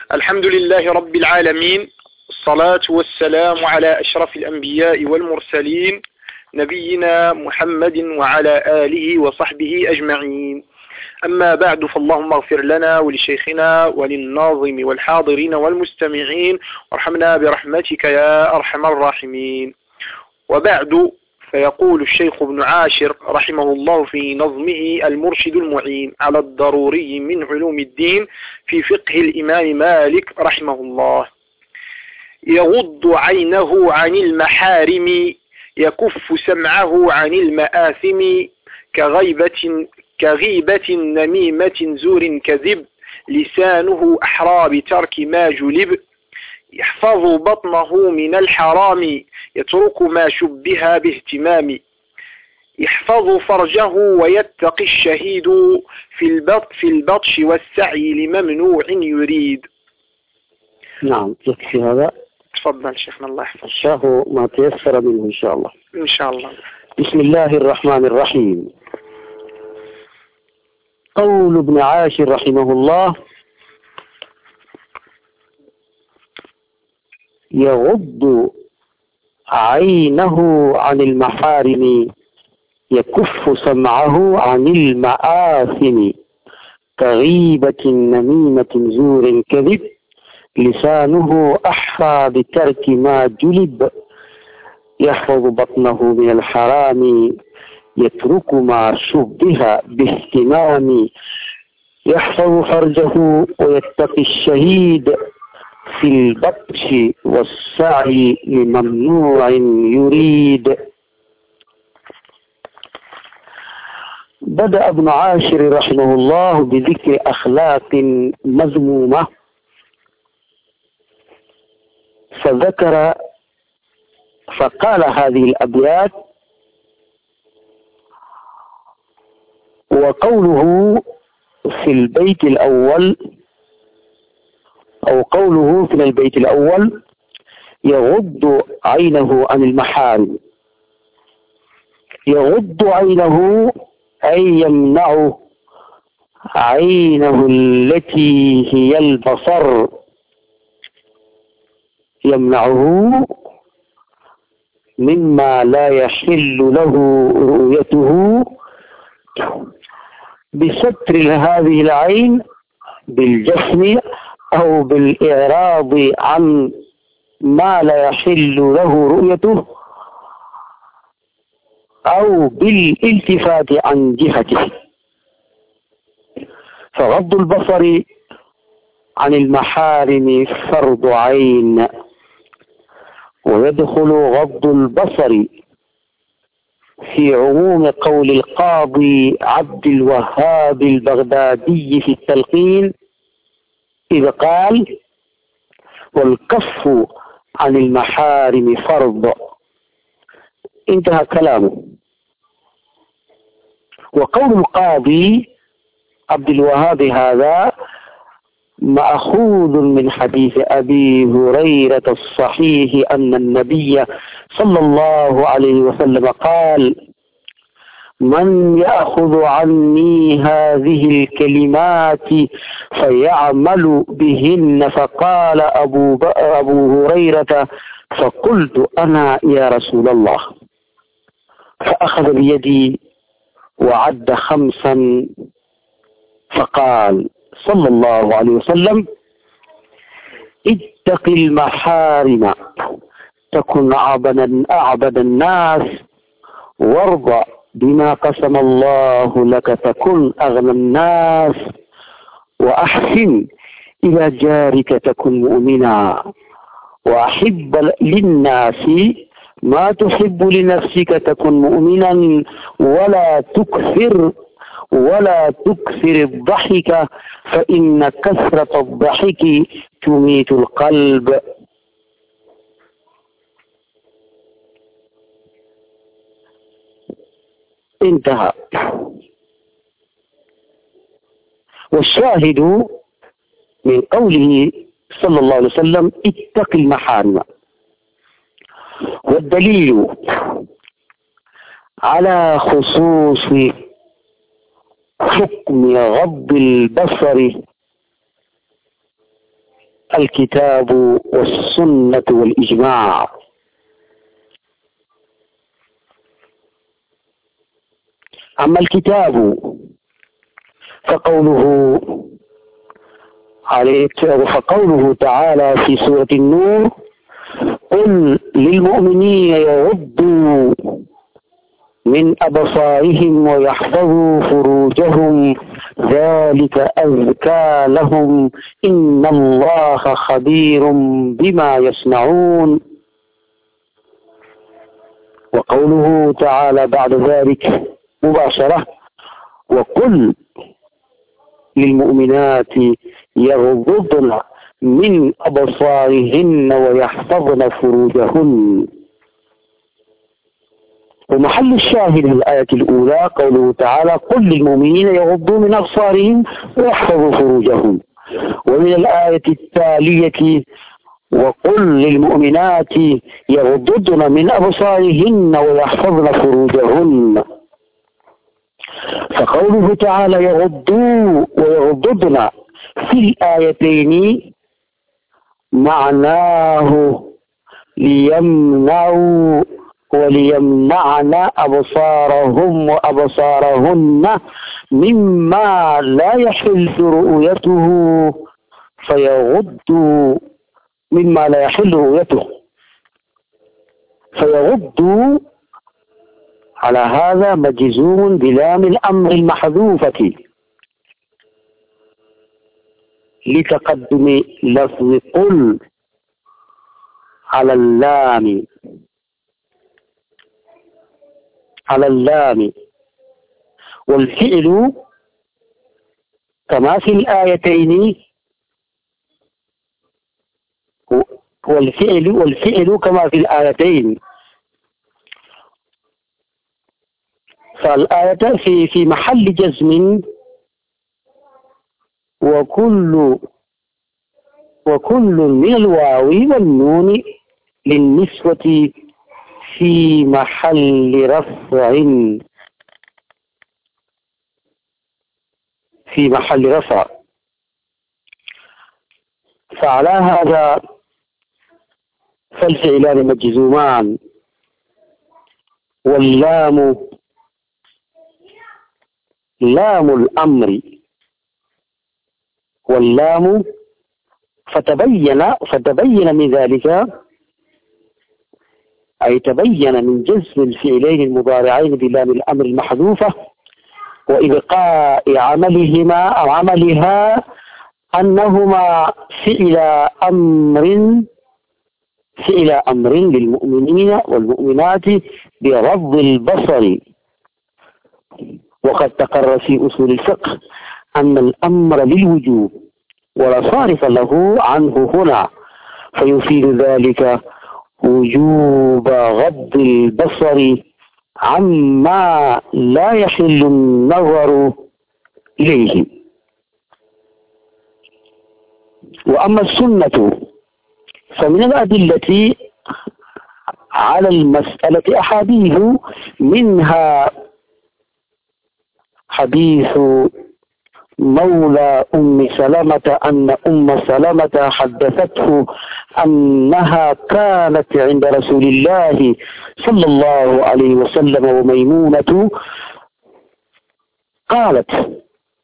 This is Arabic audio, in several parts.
الحمد لله رب العالمين، الصلاة والسلام على أشرف الأنبياء والمرسلين نبينا محمد وعلى آله وصحبه أجمعين. أما بعد، فاللهم اغفر لنا ولشيخنا وللناظم والحاضرين والمستمعين، وارحمنا برحمتك يا أرحم الراحمين. وبعد، فيقول الشيخ ابن عاشر رحمه الله في نظمه المرشد المعين على الضروري من علوم الدين في فقه الإمام مالك رحمه الله: يغض عينه عن المحارم، يكف سمعه عن المآثم، كغيبة نميمة زور كذب، لسانه أحرى بترك ما جلب، يحفظ بطنه من الحرام، يترك ما شبه باهتمام، يحفظ فرجه ويتقي الشهيد، في البطش والسعي لممنوع يريد. نعم، يكفي هذا. تفضل شيخنا، الله يحفظك. الشاه ما تيسر منه إن شاء الله. إن شاء الله. بسم الله الرحمن الرحيم. قول ابن عاشر رحمه الله: يغض عينه عن المحارم، يكف سمعه عن المآثم، كغيبة نميمة زور كذب، لسانه أحرى بترك ما جلب، يحفظ بطنه من الحرام، يترك ما شبه باهتمام، يحفظ فرجه ويتقي الشهيد، في البطش والسعي لممنوع يريد. بدأ ابن عاشر رحمه الله بذكر أخلاق مذمومة، فقال هذه الأبيات: وقوله في البيت الأول، أو قوله في البيت الأول: يغض عينه عن المحارم. يغض عينه أي يمنع عينه التي هي البصر، يمنعه مما لا يحل له رؤيته بستر هذه العين بالجفن أو بالإعراض عن ما لا يحل له رؤيته، أو بالالتفات عن جهته. فغض البصر عن المحارم فرض عين، ويدخل غض البصر في عموم قول القاضي عبد الوهاب البغدادي في التلقين إذا قال: والكف عن المحارم فرض. انتهى كلامه. وقول القاضي عبد الوهاب هذا مأخوذ من حديث أبي هريرة الصحيح أن النبي صلى الله عليه وسلم قال: من يأخذ عني هذه الكلمات فيعمل بهن. فقال أبو هريرة: فقلت أنا يا رسول الله. فأخذ بيدي وعد 5، فقال صلى الله عليه وسلم: اتق المحارم تكن أعبد الناس، وارض بما قسم الله لك تكن أغنى الناس، وأحسن إلى جارك تكن مؤمنا، وأحب للناس ما تحب لنفسك تكن مؤمنا، ولا تكثر الضحك فإن كثرة الضحك تميت القلب. انتهى. والشاهد من قوله صلى الله عليه وسلم: اتق المحارم. والدليل على خصوص حكم غض البصر الكتاب والسنة والإجماع. أما الكتاب فقوله تعالى في سورة النور: قل للمؤمنين يغضوا من أبصارهم ويحفظوا فروجهم ذلك أزكى لهم إن الله خبير بما يصنعون. وقوله تعالى بعد ذلك مباشرة: وقل للمؤمنات يغضضن من أبصارهن ويحفظن فروجهن. ومحل الشاهد في الآية الأولى قوله تعالى: قل للمؤمنين يغضوا من أبصارهم ويحفظوا فروجهم. ومن الآية التالية: وقل للمؤمنات يغضضن من أبصارهن ويحفظن فروجهن. فقوله تعالى يغضوا ويغضضن في الآيتين معناه ليمنعوا وليمنعن أبصارهم وأبصارهن مما لا يحل رؤيته فيغضوا مما لا يحل رؤيته فيغضوا. على هذا مجزوم بلام الأمر المحذوفة لتقدم لفظ قل على اللام والفعل كما في الآيتين والفعل كما في الآيتين. فالآية في محل جزم وكل من الواو والنون للنسوة في محل رفع. فعلى هذا فالفعلان مجزومان، واللام لام الأمر، واللام فتبين من ذلك، أي تبين من جزم الفعلين المضارعين بلام الأمر المحذوفة وإبقاء عملهما أو عملها أنهما فعل أمر للمؤمنين والمؤمنات بغض البصر. وقد تقرر في أصول الفقه أن الأمر للوجوب ولا صارف له عنه هنا، فيفيد ذلك وجوب غض البصر عما لا يحل النظر إليه. وأما السنة فمن الأدلة على المسألة أحاديث، منها حديث مولى أم سلمة أن أم سلمة حدثته أنها كانت عند رسول الله صلى الله عليه وسلم وميمونة قالت: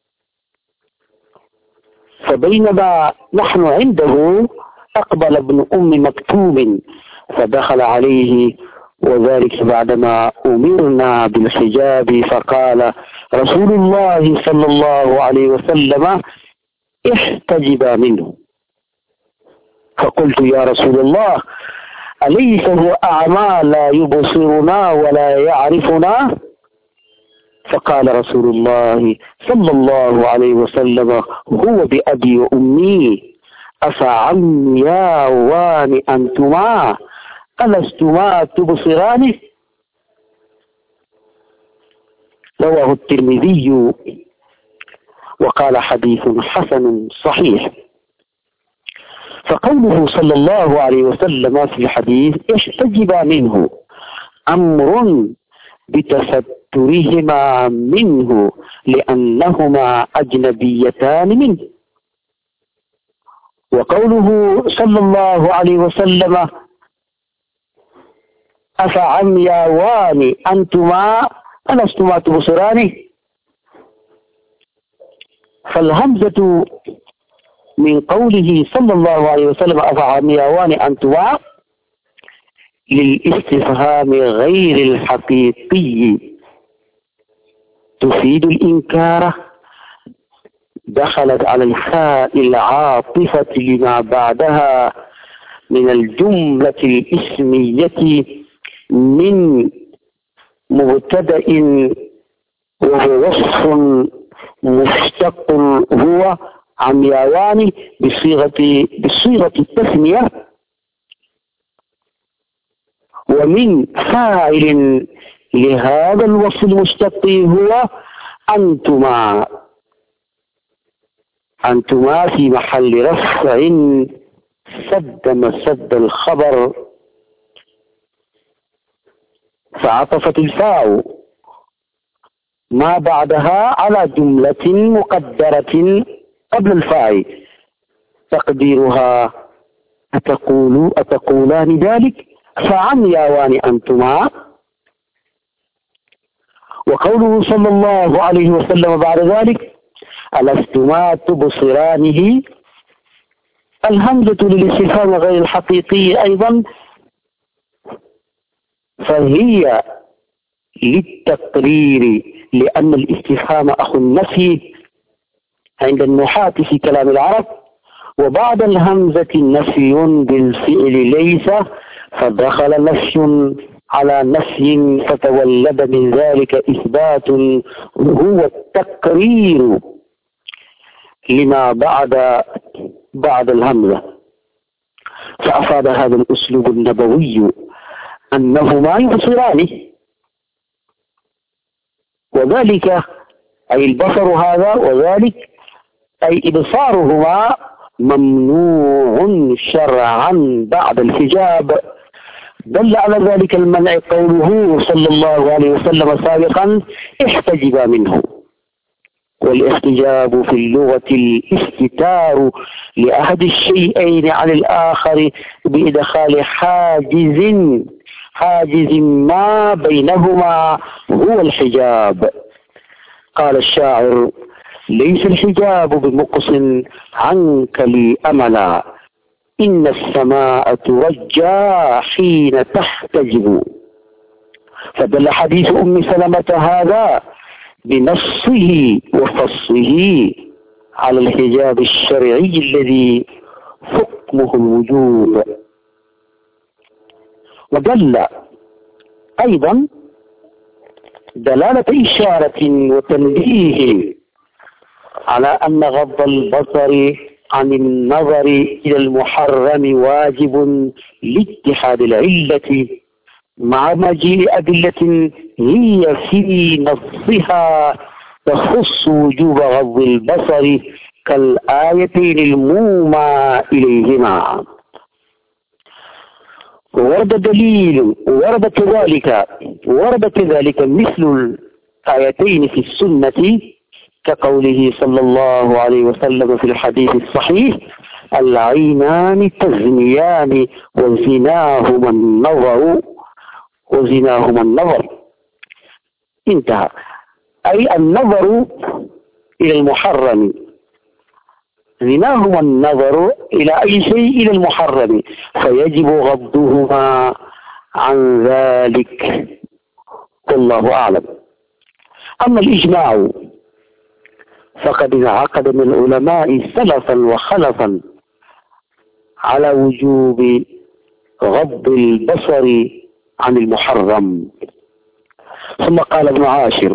فبينما نحن عنده أقبل ابن أم مكتوم فدخل عليه، وذلك بعدما أمرنا بالحجاب، فقال رسول الله صلى الله عليه وسلم: احتجبا منه. فقلت: يا رسول الله، أليس هو أعمى لا يبصرنا ولا يعرفنا؟ فقال رسول الله صلى الله عليه وسلم: هو بأبي وأمي، أفعمياوان أنتما ألستما تبصرانه؟ رواه الترمذي وقال حديث حسن صحيح. فقوله صلى الله عليه وسلم في الحديث احتجبا منه أمر بتسترهما منه لأنهما أجنبيتان منه، وقوله صلى الله عليه وسلم أفعمياوان أنتما ألستما تبصران، فالهمزة من قوله صلى الله عليه وسلم أفعمياوان أنتما للاستفهام غير الحقيقي تفيد الإنكار، دخلت على الحاء العاطفة لما بعدها من الجملة الاسمية من مبتدأ وهو وصف مشتق هو عمياوان بصيغة التثنية، ومن فاعل لهذا الوصف المشتق هو أنتما. أنتما في محل رفع سد مسد الخبر، فعطفت الفاء ما بعدها على جملة مقدرة قبل الفاء تقديرها أتقولان ذلك فعمياوان أنتما. وقوله صلى الله عليه وسلم بعد ذلك ألستما تبصرانه، الهمزة للاستفهام غير الحقيقي أيضا، فهي للتقرير، لأن الاستفهام أخو النفي عند النحاة في كلام العرب، وبعد الهمزة نفي بالفعل ليس، فدخل نفي على نفي فتولد من ذلك إثبات هو التقرير لما بعد الهمزة. فأفاد هذا الأسلوب النبوي أنهما يبصران، وذلك أي البصر هذا وذلك أي إبصارهما ممنوع شرعا بعد الحجاب. دل على ذلك المنع قوله صلى الله عليه وسلم سابقا احتجبا منه، والاحتجاب في اللغة الاستتار لأحد الشيئين عن الآخر بإدخال حاجز ما بينهما هو الحجاب. قال الشاعر ليس الحجاب بمقص عنك لي أملا، إن السماء ترجى حين تحتجب. فدل حديث أم سلمة هذا بنصه وخصه على الحجاب الشرعي الذي حكمه الوجوب. ودل أيضا دلالة إشارة وتنبيه على أن غض البصر عن النظر إلى المحرم واجب لاتحاد العلة مع مجيء أدلة هي في نصها تخص وجوب غض البصر كالآيتين المومى إليهما. ورد كذلك مثل الآيتين في السنة كقوله صلى الله عليه وسلم في الحديث الصحيح العينان تزنيان وزناهما النظر. انتهى. أي النظر إلى المحرم، زناهما النظر إلى أي شيء إلى المحرم، فيجب غضهما عن ذلك، والله أعلم. أما الإجماع فقد انعقد من العلماء سلفا وخلفا على وجوب غض البصر عن المحرم. ثم قال ابن عاشر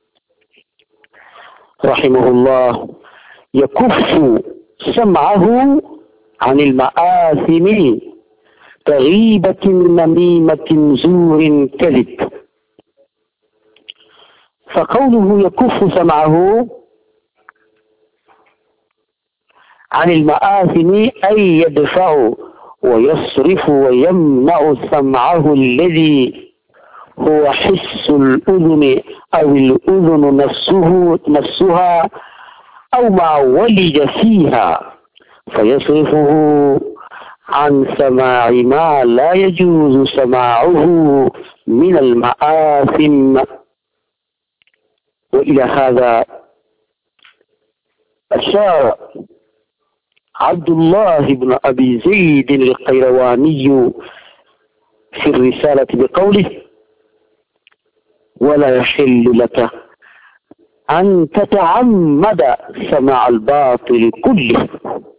رحمه الله يكف سمعه عن المآثم كغيبة نميمة زور كذب. فقوله يكف سمعه عن المآثم أي يدفع ويصرف ويمنع سمعه الذي هو حس الأذن أو الأذن نفسها أو ما ولج فيها فيصرفه عن سماع ما لا يجوز سماعه من المآثم. وإلى هذا أشار عبد الله بن أبي زيد القيرواني في الرسالة بقوله: ولا يحل لك أن تتعمد سماع الباطل كله.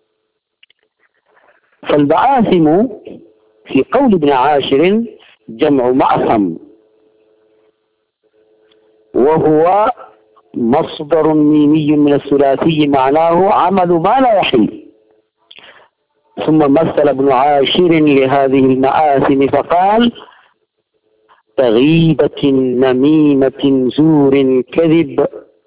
فالمآثم في قول ابن عاشر جمع مأثم، وهو مصدر ميمي من الثلاثي معناه عمل ما لا يحل. ثم مثل ابن عاشر لهذه المآثم فقال: غيبة، نميمة، زور، كذب.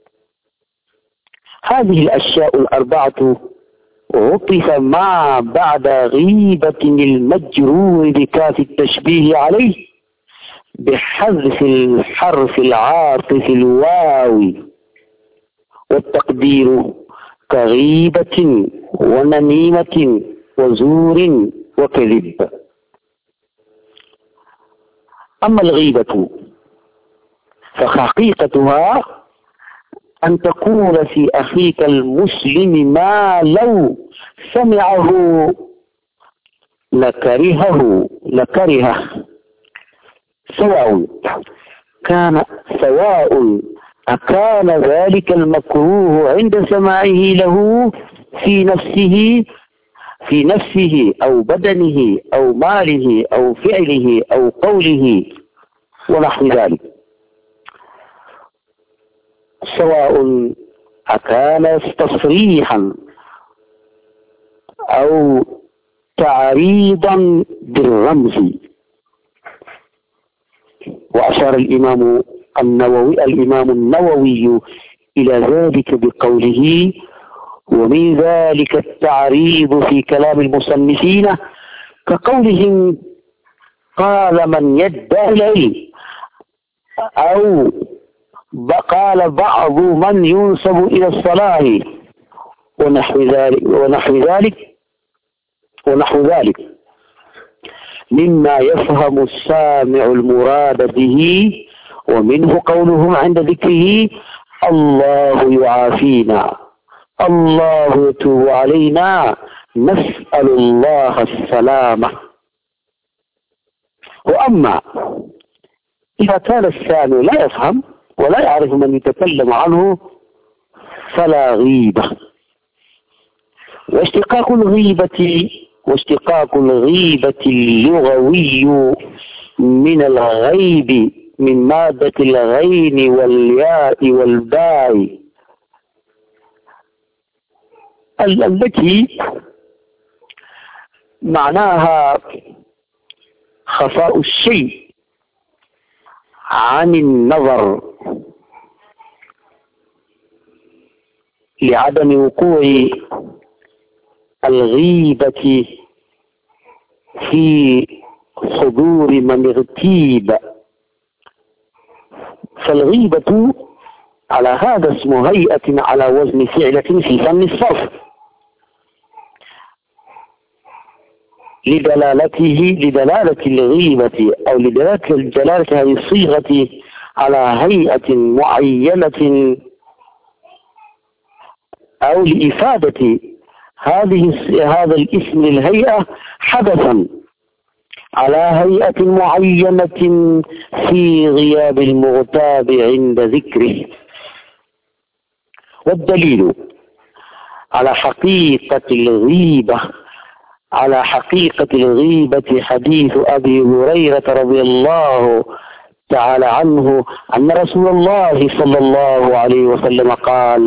هذه الأشياء الأربعة عطف ما بعد غيبة المجرور بكاف التشبيه عليه بحذف الحرف العاطف الواو، والتقدير كغيبة ونميمة وزور وكذب. أما الغيبة فحقيقتها أن تقول في أخيك المسلم ما لو سمعه لكرهه سواء أكان ذلك المكروه عند سماعه له في نفسه أو بدنه أو ماله أو فعله أو قوله ونحو ذلك، سواء أكان تصريحا أو تعريضا بالرمز. وأشار الإمام النووي إلى ذلك بقوله: ومن ذلك التعريض في كلام المصنفين كقولهم قال من يدعي العلم، أو قال بعض من ينسب إلى الصلاة، ونحو ذلك مما يفهم السامع المراد به. ومنه قولهم عند ذكره: الله يعافينا، الله يتوب علينا، نسأل الله السلامة. وأما إذا كان السامع لا يفهم ولا يعرف من يتكلم عنه فلا غيبة. واشتقاق الغيبة اللغوي من الغيب من مادة الغين والياء والباء التي معناها خفاء الشيء عن النظر لعدم وقوع الغيبة في حضور من اغتيب. فالغيبة على هذا اسم هيئة على وزن فعلة في فن الصرف لدلالة الغيبة أو لدلالة هذه الصيغة على هيئة معينة، أو لإفادة هذا الاسم للهيئة حدثا على هيئة معينة في غياب المغتاب عند ذكره. والدليل على حقيقة الغيبة حديث أبي هريرة رضي الله تعالى عنه أن رسول الله صلى الله عليه وسلم قال: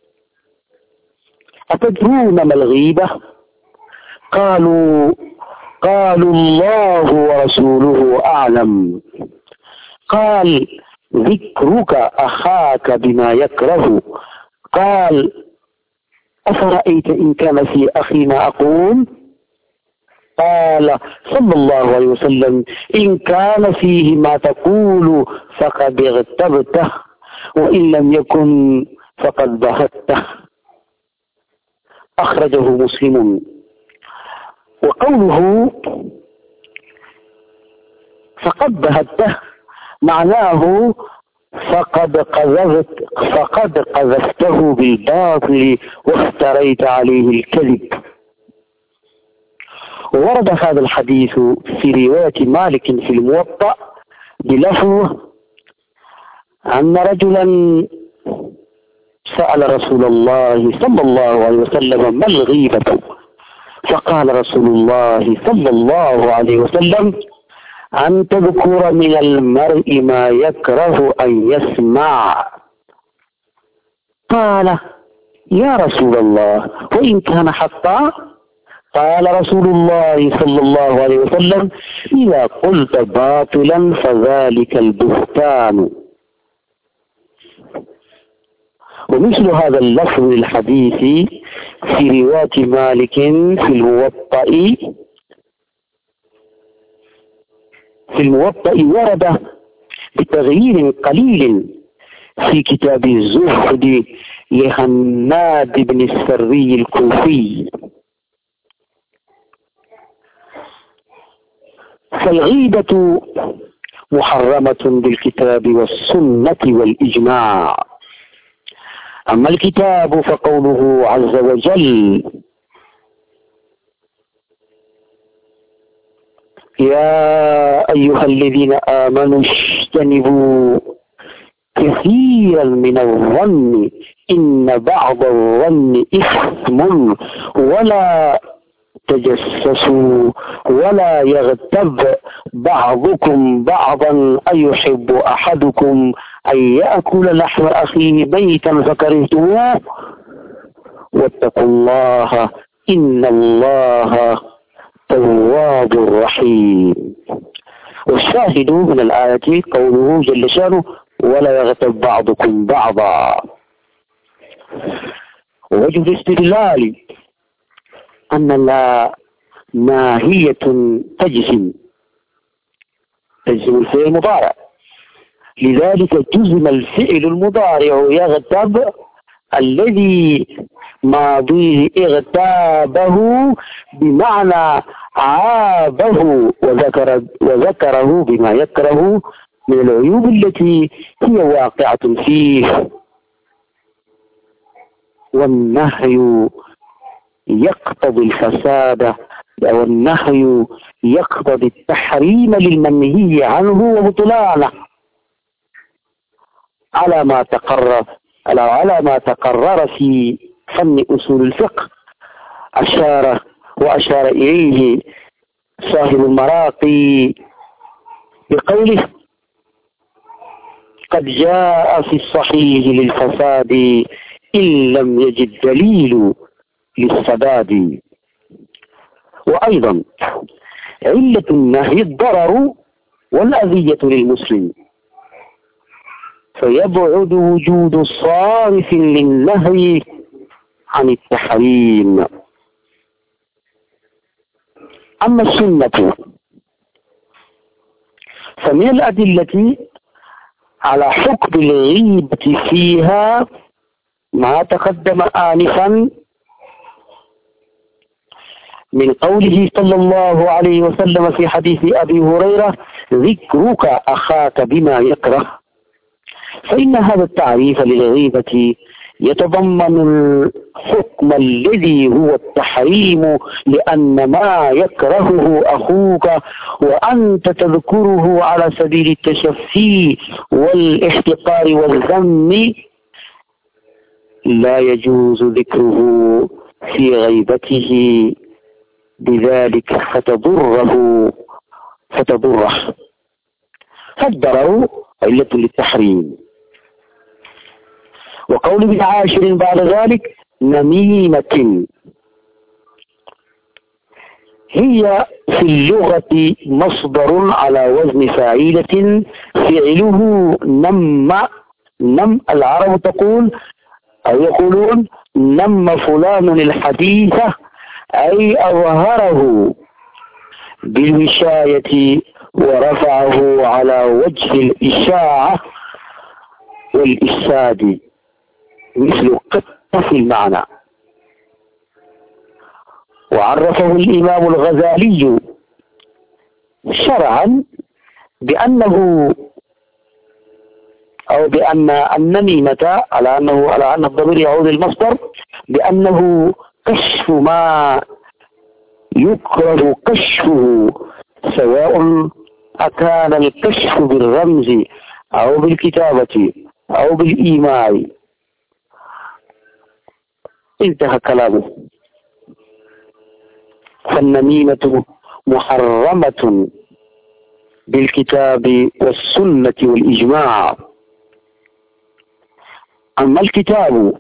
أتدرون ما الغيبة؟ قالوا الله ورسوله أعلم. قال: ذكرك أخاك بما يكره. قال: أفرأيت إن كان في أخي ما أقول؟ قال صلى الله عليه وسلم: إن كان فيه ما تقول فقد اغتبته، وإن لم يكن فقد بهته. أخرجه مسلم. وقوله فقد بهته معناه فقد قذفته بالباطل وافتريت عليه الكذب. ورد هذا الحديث في رواية مالك في الموطأ بلفظ أن رجلا سأل رسول الله صلى الله عليه وسلم ما الغيبة؟ فقال رسول الله صلى الله عليه وسلم أن تذكر من المرء ما يكره أن يسمع. قال يا رسول الله وإن كان حقا؟ قال رسول الله صلى الله عليه وسلم إذا قلت باطلا فذلك البهتان. ومثل هذا اللفظ الحديث في رواية مالك في الموطأ ورد بتغيير قليل في كتاب الزهد لهناد بن السري الكوفي. فالغيبة محرمة بالكتاب والسنة والإجماع. أما الكتاب فقوله عز وجل يا أيها الذين آمنوا اجتنبوا كثيرا من الظن إن بعض الظن إثم ولا تجسسوا ولا يغتب بعضكم بعضا أيحب أحدكم أن يأكل لحم أخيه ميتا فكرهتموه واتقوا الله إن الله تواب رحيم. والشاهد من الآية قوله جل شانه ولا يغتب بعضكم بعضا. ووجه الاستدلال أن لا ماهية تجزم الفعل المضارع، لذلك جزم الفعل المضارع يغتب الذي ماضيه اغتابه بمعنى عابه وذكره بما يكره من العيوب التي هي واقعة فيه. والنهي يقتضي الفساد والنهي يقتضي التحريم للمنهي عنه وبطلانه على ما تقرر في فن أصول الفقه. وأشار إليه صاحب المراقي بقوله قد جاء في الصحيح للفساد إن لم يجد دليل للسداد. وأيضا علة النهي الضرر والأذية للمسلم، فيبعد وجود صارف للنهي عن التحريم. أما السنة فمن الأدلة على حكم الغيبة فيها ما تقدم آنفا من قوله صلى الله عليه وسلم في حديث أبي هريرة ذكرك أخاك بما يكره. فإن هذا التعريف للغيبة يتضمن الحكم الذي هو التحريم، لأن ما يكرهه أخوك وأنت تذكره على سبيل التشفي والاحتقار والذم لا يجوز ذكره في غيبته بذلك فتضره. فالضرر علة للتحريم. وقول ابن عاشر بعد ذلك نميمة هي في اللغة مصدر على وزن فاعلة فعله نم. العرب تقول أو يقولون نم فلان الحديث أي أظهره بالوشاية ورفعه على وجه الإشاعة والإفساد مثل قطة في المعنى. وعرفه الإمام الغزالي شرعا بأنه أو بأن النميمة على أن الضمير يعود للمصدر، بأنه كشف ما يكره كشفه، سواء أكان الكشف بالرمز أو بالكتابة أو بالإيماء. انتهى كلامه. فالنميمة محرمة بالكتاب والسنة والإجماع. أما الكتاب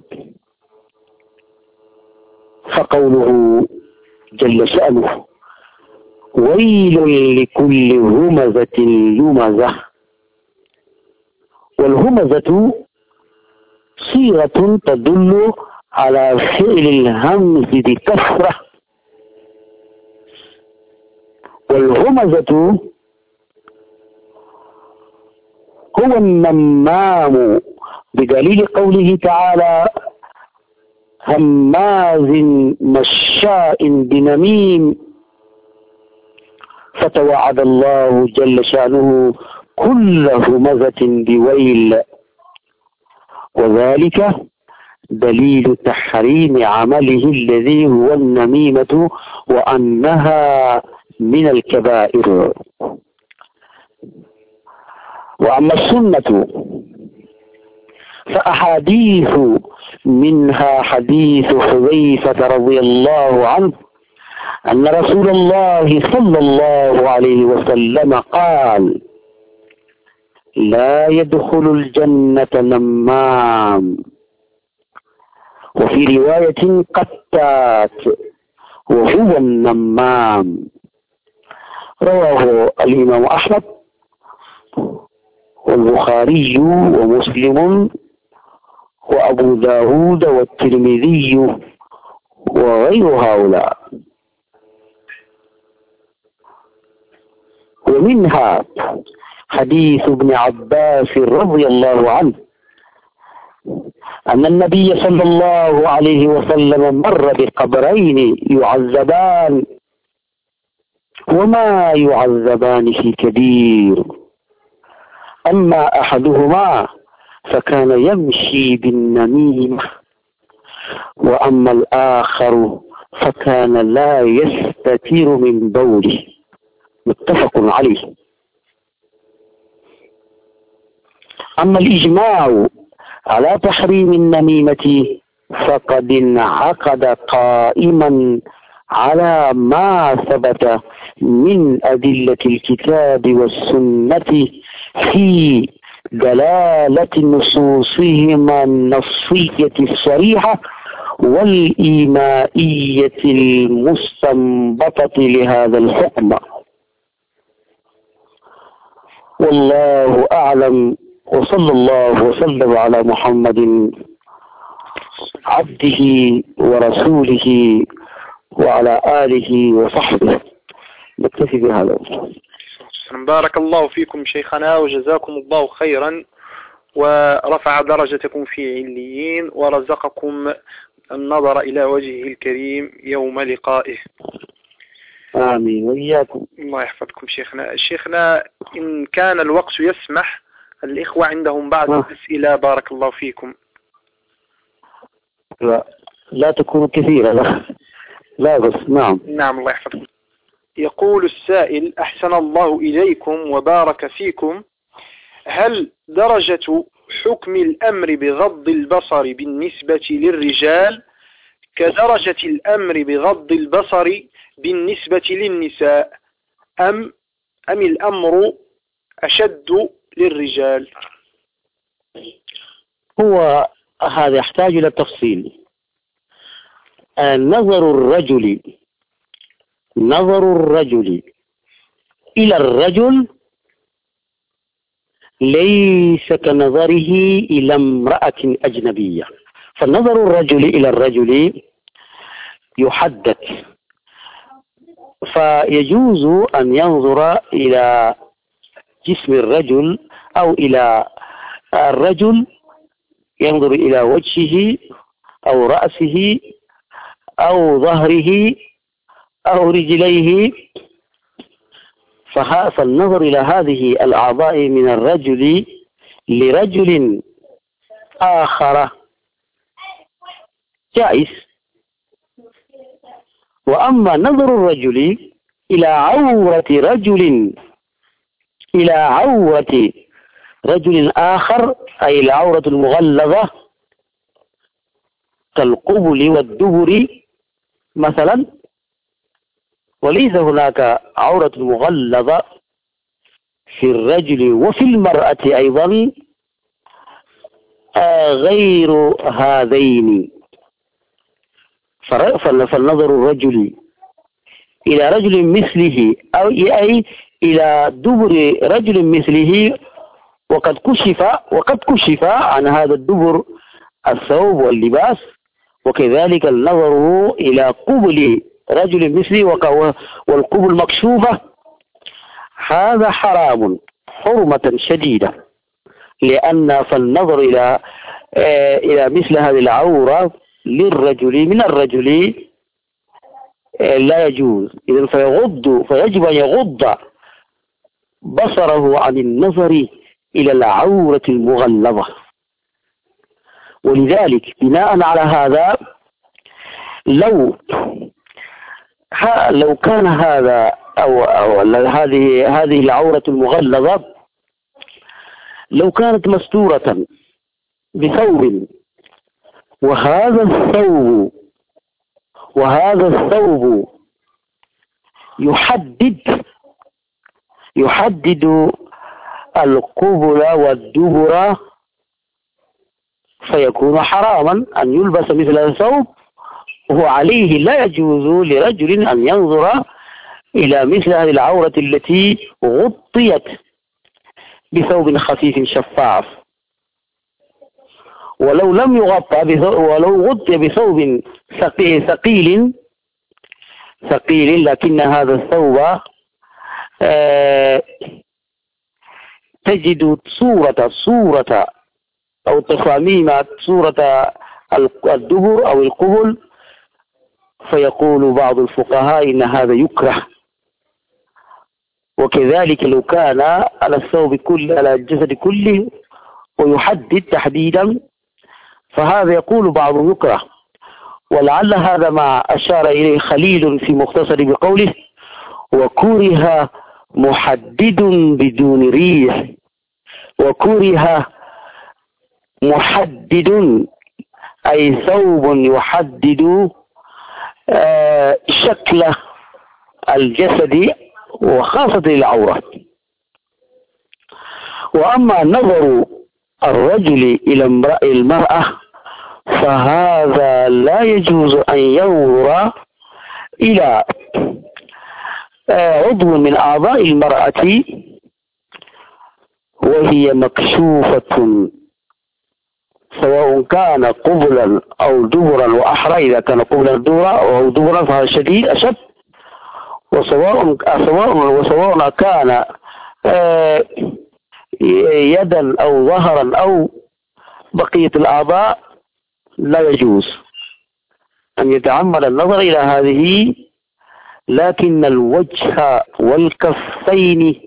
فقوله جل شأنه: ويل لكل همزة لمزة. والهمزة صيغة تدل على فعل الهمز بكثرة، والهمزة هو النمام، بدليل قوله تعالى: هماز مشاء بنميم. فتوعد الله جل شأنه كل همزة بويل، وذلك دليل تحريم عمله الذي هو النميمة، وأنها من الكبائر. وأما السنة فأحاديث، منها حديث حذيفة رضي الله عنه أن رسول الله صلى الله عليه وسلم قال: لا يدخل الجنة نمام، وفي رواية قتات، وهو النمام. رواه الإمام أحمد والبخاري ومسلم وأبو داود والترمذي وغير هؤلاء. ومنها حديث ابن عباس رضي الله عنه أن النبي صلى الله عليه وسلم مر بقبرين يعذبان، وما يعذبان في كبير. أما أحدهما فكان يمشي بالنميمة، وأما الآخر فكان لا يستتر من بوله. متفق عليه. أما الإجماع على تحريم النميمة فقد انعقد قائما على ما ثبت من أدلة الكتاب والسنة في دلالة نصوصهما النصية الصريحة والإيمائية المستنبطة لهذا الحكم. والله أعلم، وصلى الله وسلم على محمد عبده ورسوله وعلى آله وصحبه. نكتفي بهذا. بارك الله فيكم شيخنا، وجزاكم الله خيرا، ورفع درجتكم في عليين، ورزقكم النظر إلى وجهه الكريم يوم لقائه. آمين وإياكم. الله يحفظكم شيخنا. إن كان الوقت يسمح، الإخوة عندهم بعض الأسئلة. بارك الله فيكم. لا تكون كثيرة. لا بس. نعم الله يحفظكم. يقول السائل: أحسن الله إليكم وبارك فيكم، هل درجة حكم الأمر بغض البصر بالنسبة للرجال كدرجة الأمر بغض البصر بالنسبة للنساء، أم الأمر أشد للرجال؟ هو هذا يحتاج إلى تفصيل. نظر الرجل إلى الرجل ليس كنظره إلى امرأة أجنبية. فنظر الرجل إلى الرجل يحدد، فيجوز أن ينظر إلى جسم الرجل أو إلى الرجل، ينظر إلى وجهه أو رأسه أو ظهره أو رجليه، فالنظر إلى هذه الأعضاء من الرجل لرجل آخر جائز. وأما نظر الرجل إلى عورة رجل آخر، أي العورة المغلظة كالقبل والدبر مثلا، وليس هناك عورة مغلظة في الرجل وفي المرأة أيضا غير هذين. فالنظر الرجل إلى رجل مثله أو أي إلى دبر رجل مثله وقد كشف عن هذا الدبر الثوب واللباس، وكذلك النظر إلى قبل رجل مثله والقبل مكشوفة، هذا حرام حرمة شديدة، لأن فالنظر إلى مثل هذه العورة من الرجل لا يجوز. إذن فيجب أن يغض بصره عن النظر إلى العورة المغلظة. ولذلك بناء على هذا لو كان هذا أو هذه العورة المغلظة لو كانت مستورة بثوب، وهذا الثوب يحدد القبل والدبر، فيكون حراما أن يلبس مثل الثوب، وعليه لا يجوز لرجل أن ينظر إلى مثل هذه العورة التي غطيت بثوب خفيف شفاف. ولو غطي بثوب ثقيل لكن هذا الثوب تجد صورة أو تصاميم صورة الدبر أو القبل، فيقول بعض الفقهاء إن هذا يكره. وكذلك لو كان على الثوب على الجسد كله ويحدد تحديدا، فهذا يقول بعض يكره. ولعل هذا ما أشار إليه خليل في مختصر بقوله: وكره محدد بدون ريح. وكره محدد أي ثوب يحدد شكل الجسد وخاصة العورة. وأما نظر الرجل إلى المرأة فهذا لا يجوز أن ينظر إلى عضو من أعضاء المرأة وهي مكشوفة، سواء كان قبلا أو دبرا، وأحرى إذا كان قبلا أو دبرا فهذا شديد أشد. وسواء كان يدا أو ظهرا أو بقية الأعضاء، لا يجوز أن يتعمد النظر إلى هذه. لكن الوجه والكفين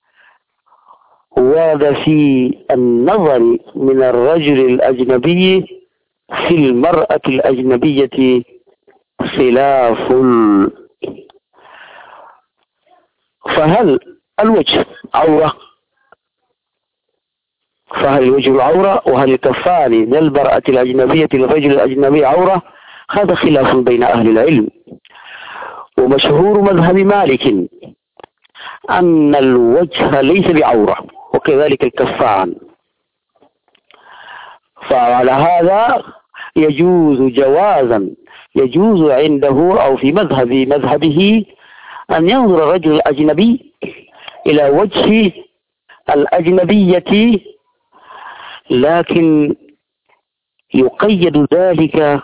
ورد في النظر من الرجل الأجنبي في المرأة الأجنبية خلاف. فهل الوجه عورة؟ فهل الوجه عورة؟ وهل الكفان من المرأة الأجنبية للرجل الأجنبي عورة؟ هذا خلاف بين أهل العلم. ومشهور مذهب مالك أن الوجه ليس بعورة، وكذلك الكفان. فعلى هذا يجوز عنده أو في مذهبه أن ينظر الرجل الأجنبي إلى وجه الأجنبية، لكن يقيد ذلك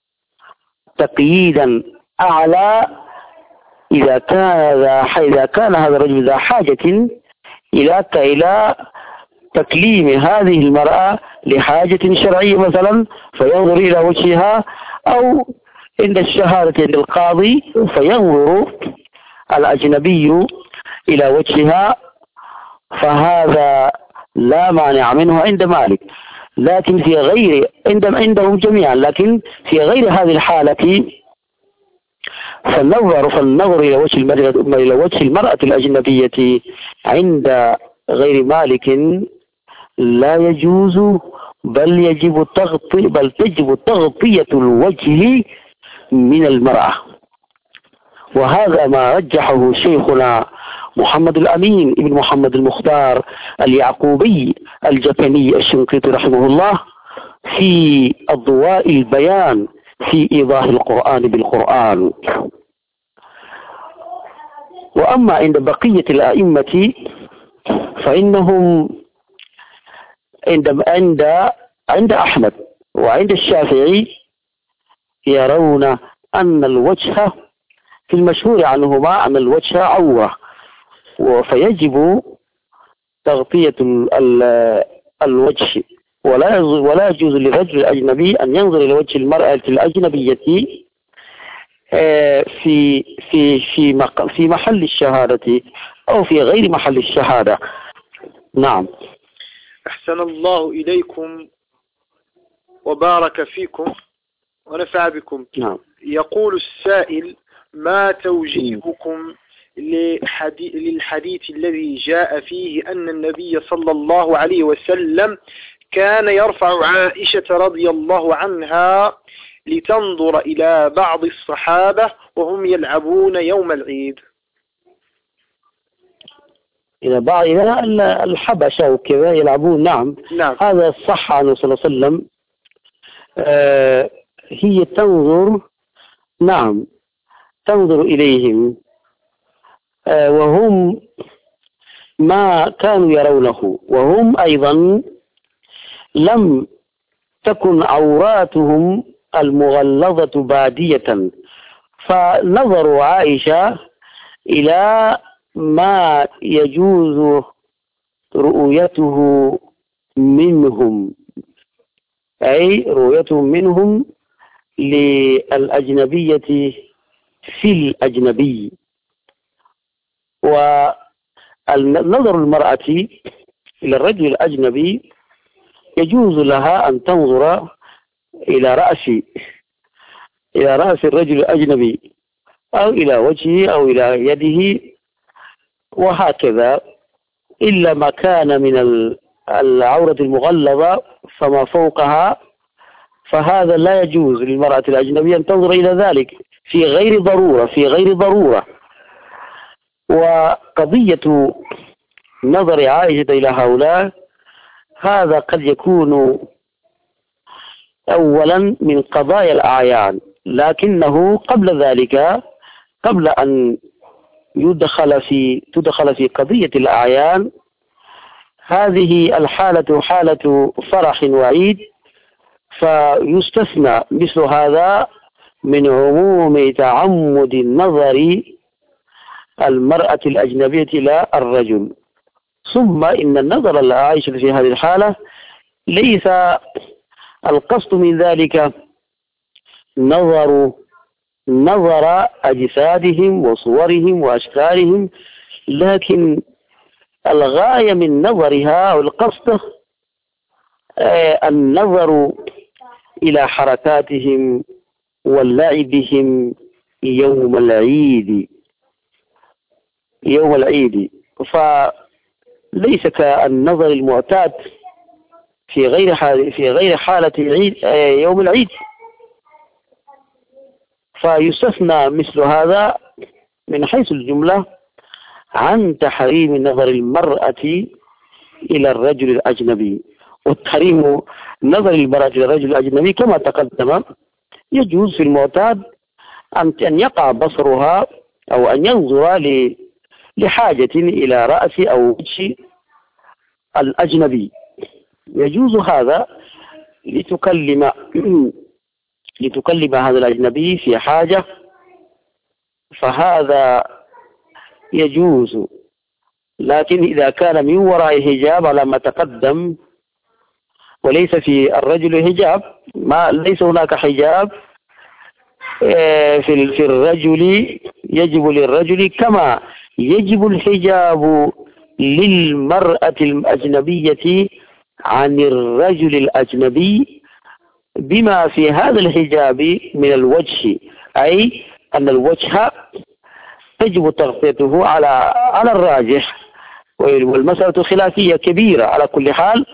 تقييدا أعلى إذا كان هذا الرجل ذا حاجة إلى تكليم هذه المرأة لحاجة شرعية مثلا، فينظر إلى وجهها، أو عند الشهادة للقاضي فينظر الأجنبي إلى وجهها، فهذا لا مانع منه عند مالك، لكن في غير عندهم جميعا، لكن في غير هذه الحالة فالنظر إلى وجه المرأة الأجنبية عند غير مالك لا يجوز، بل تجب تغطية الوجه من المرأة. وهذا ما رجحه شيخنا محمد الأمين ابن محمد المختار اليعقوبي الجفني الشنقيطي رحمه الله في أضواء البيان في إيضاح القرآن بالقرآن. وأما عند بقية الأئمة فإنهم عند أحمد وعند الشافعي يرون أن الوجه في المشهور عنهما أن الوجه عورة، فيجب تغطية الوجه، ولا يجوز للرجل الأجنبي أن ينظر إلى وجه المرأة الأجنبية في محل الشهادة أو في غير محل الشهادة. نعم. أحسن الله إليكم وبارك فيكم ونفع بكم. نعم. يقول السائل: ما توجيهكم للحديث الذي جاء فيه أن النبي صلى الله عليه وسلم كان يرفع عائشة رضي الله عنها لتنظر إلى بعض الصحابة وهم يلعبون يوم العيد؟ إلى بعض الحبشة وكذا يلعبون. نعم. هذا الصح عنه صلى الله عليه وسلم. هي تنظر، نعم، تنظر إليهم وهم ما كانوا يرونه، وهم أيضا لم تكن عوراتهم المغلظة بادية، فنظر عائشة إلى ما يجوز رؤيته منهم، أي رؤيتهم منهم للأجنبية في الأجنبي. ونظر المرأة إلى الرجل الأجنبي يجوز لها أن تنظر إلى رأس الرجل الأجنبي أو إلى وجهه أو إلى يده وهكذا، إلا ما كان من العورة المغلظة فما فوقها، فهذا لا يجوز للمرأة الأجنبية أن تنظر إلى ذلك في غير ضرورة. وقضية نظر عائشة إلى هؤلاء هذا قد يكون أولا من قضايا الأعيان، لكنه قبل ذلك، قبل أن تدخل في قضية الأعيان، هذه الحالة حالة فرح وعيد، فيستثنى مثل هذا من عموم تعمد النظر المرأة الأجنبية إلى الرجل. ثم إن النظر لعائشة في هذه الحالة ليس القصد من ذلك نظر أجسادهم وصورهم وأشكالهم، لكن الغاية من نظرها أو القصد النظر إلى حركاتهم واللعبهم يوم العيد، فليس كالنظر المعتاد في غير حالة يوم العيد. فيستثنى مثل هذا من حيث الجملة عن تحريم نظر المرأة إلى الرجل الأجنبي. والتحريم نظر المرأة إلى الرجل الأجنبي كما تقدم يجوز في المعتاد أن يقع بصرها أو أن ينظر لحاجة إلى رأس أو وجه الأجنبي، يجوز هذا لتكلم هذا الأجنبي في حاجة، فهذا يجوز. لكن إذا كان من وراء حجاب على ما تقدم وليس في الرجل حجاب، ليس هناك حجاب، في الرجل يجب للرجل كما يجب الحجاب للمرأة الأجنبية عن الرجل الأجنبي، بما في هذا الحجاب من الوجه، أي أن الوجه تجب تغطيته على الراجح، والمسألة خلافية كبيرة على كل حال،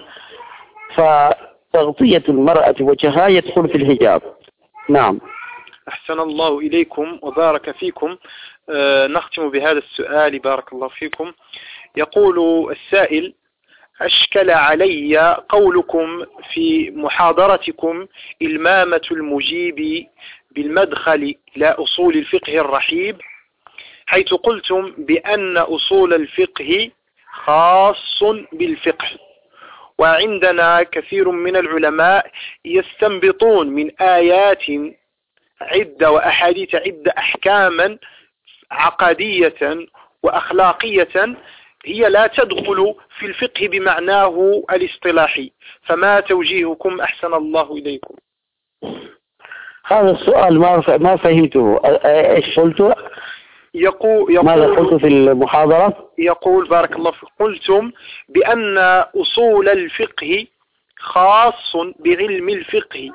فتغطية المرأة وجهها يدخل في الحجاب. نعم. أحسن الله إليكم وبارك فيكم. نختم بهذا السؤال بارك الله فيكم. يقول السائل: أشكل علي قولكم في محاضرتكم المامة المجيب بالمدخل إلى أصول الفقه الرحيب، حيث قلتم بأن أصول الفقه خاص بالفقه، وعندنا كثير من العلماء يستنبطون من آيات عدة وأحاديث عدة أحكاما عقدية وأخلاقية هي لا تدخل في الفقه بمعناه الاصطلاحي، فما توجيهكم أحسن الله إليكم؟ هذا السؤال ما فهمته. ايش قلت؟ يقول ماذا قلت في المحاضرة؟ يقول بارك الله فيك: قلتم بأن أصول الفقه خاص بعلم الفقه.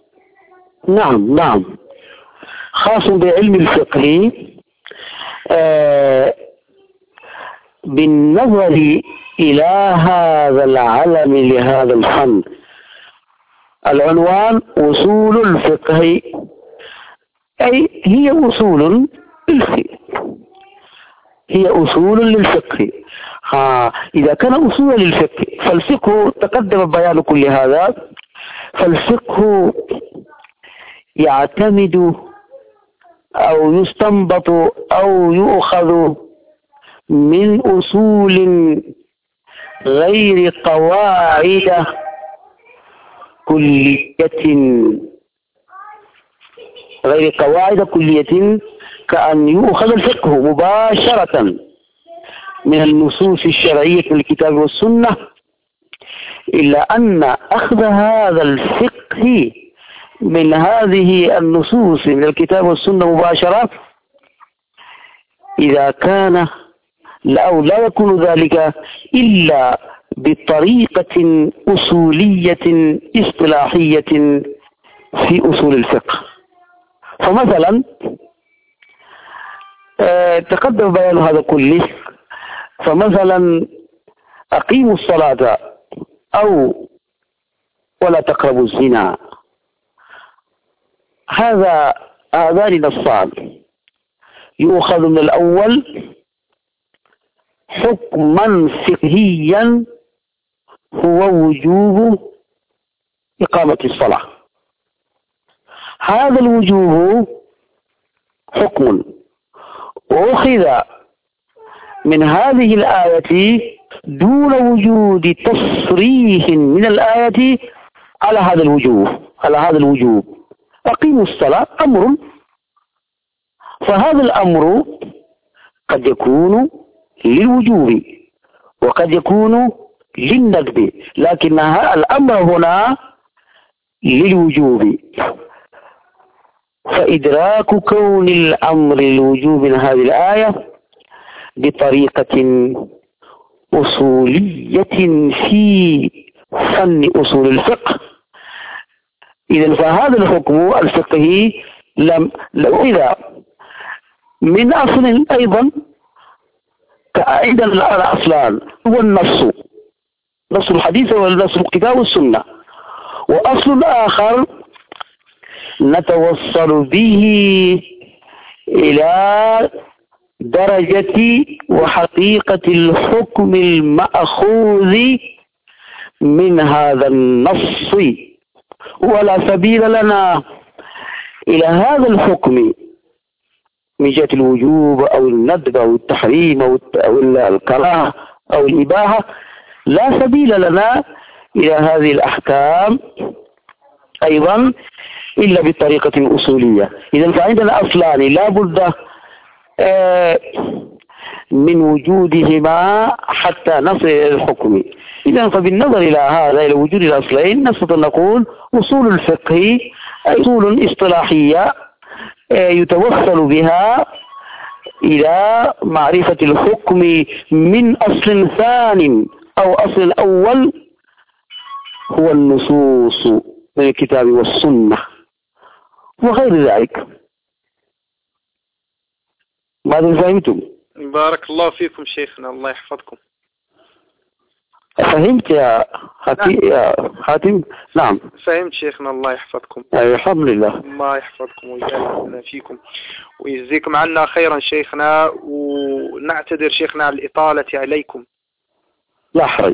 نعم خاص بعلم الفقه بالنظر إلى هذا العلم لهذا الفن. العنوان أصول الفقه، أي هي أصول للفقه، هي أصول للفقه. إذا كان أصول للفقه فالفقه تقدم بيان كل هذا، فالفقه يعتمد أو يستنبط أو يؤخذ من أصول غير قواعد كلية، كأن يؤخذ الفقه مباشرة من النصوص الشرعية من الكتاب والسنة، إلا أن أخذ هذا الفقه من هذه النصوص من الكتاب والسنة مباشرة إذا كان أو لا يكون ذلك إلا بطريقة أصولية اصطلاحية في أصول الفقه. فمثلا تقدم بيان هذا كله، فمثلا أقيموا الصلاة أو ولا تقربوا الزنا، هذان نصان يؤخذ من الأول حكما فقهيا هو وجوب إقامة الصلاة. هذا الوجوب حكم أخذ من هذه الآية دون وجود تصريح من الآية على هذا الوجوب. أقيموا الصلاة أمر، فهذا الأمر قد يكون للوجوب وقد يكون للندب، لكن الأمر هنا للوجوب. فإدراك كون الأمر للوجوب من هذه الآية بطريقة أصولية في فن أصول الفقه، إذن فهذا الحكم الفقهي إذا من أصل أيضا كأيضا الأصلان هو نص الحديث والنص الكتاب والسنة، وأصل آخر نتوصل به إلى درجة وحقيقة الحكم المأخوذ من هذا النص، ولا سبيل لنا إلى هذا الحكم من جهة الوجوب أو الندب أو التحريم أو الكراهة أو الإباحة، لا سبيل لنا إلى هذه الأحكام أيضا إلا بطريقة أصولية. إذن فعندنا أصلان لا بد من وجودهما حتى نصل إلى الحكم. إذن فبالنظر إلى هذا، إلى وجود الأصلين، نستطيع أن نقول أصول الفقه أصول اصطلاحية يتوصل بها إلى معرفة الحكم من أصل ثاني أو أصل أول هو النصوص من الكتاب والسنة وغير ذلك. ماذا فهمتم؟ بارك الله فيكم شيخنا، الله يحفظكم. فهمت يا حاتم؟ نعم فهمت شيخنا، الله يحفظكم. الحمد لله. الله يحفظكم ويبارك فيكم ويجزيكم عنا خيرا شيخنا، ونعتذر شيخنا على الإطالة عليكم. لا حرج،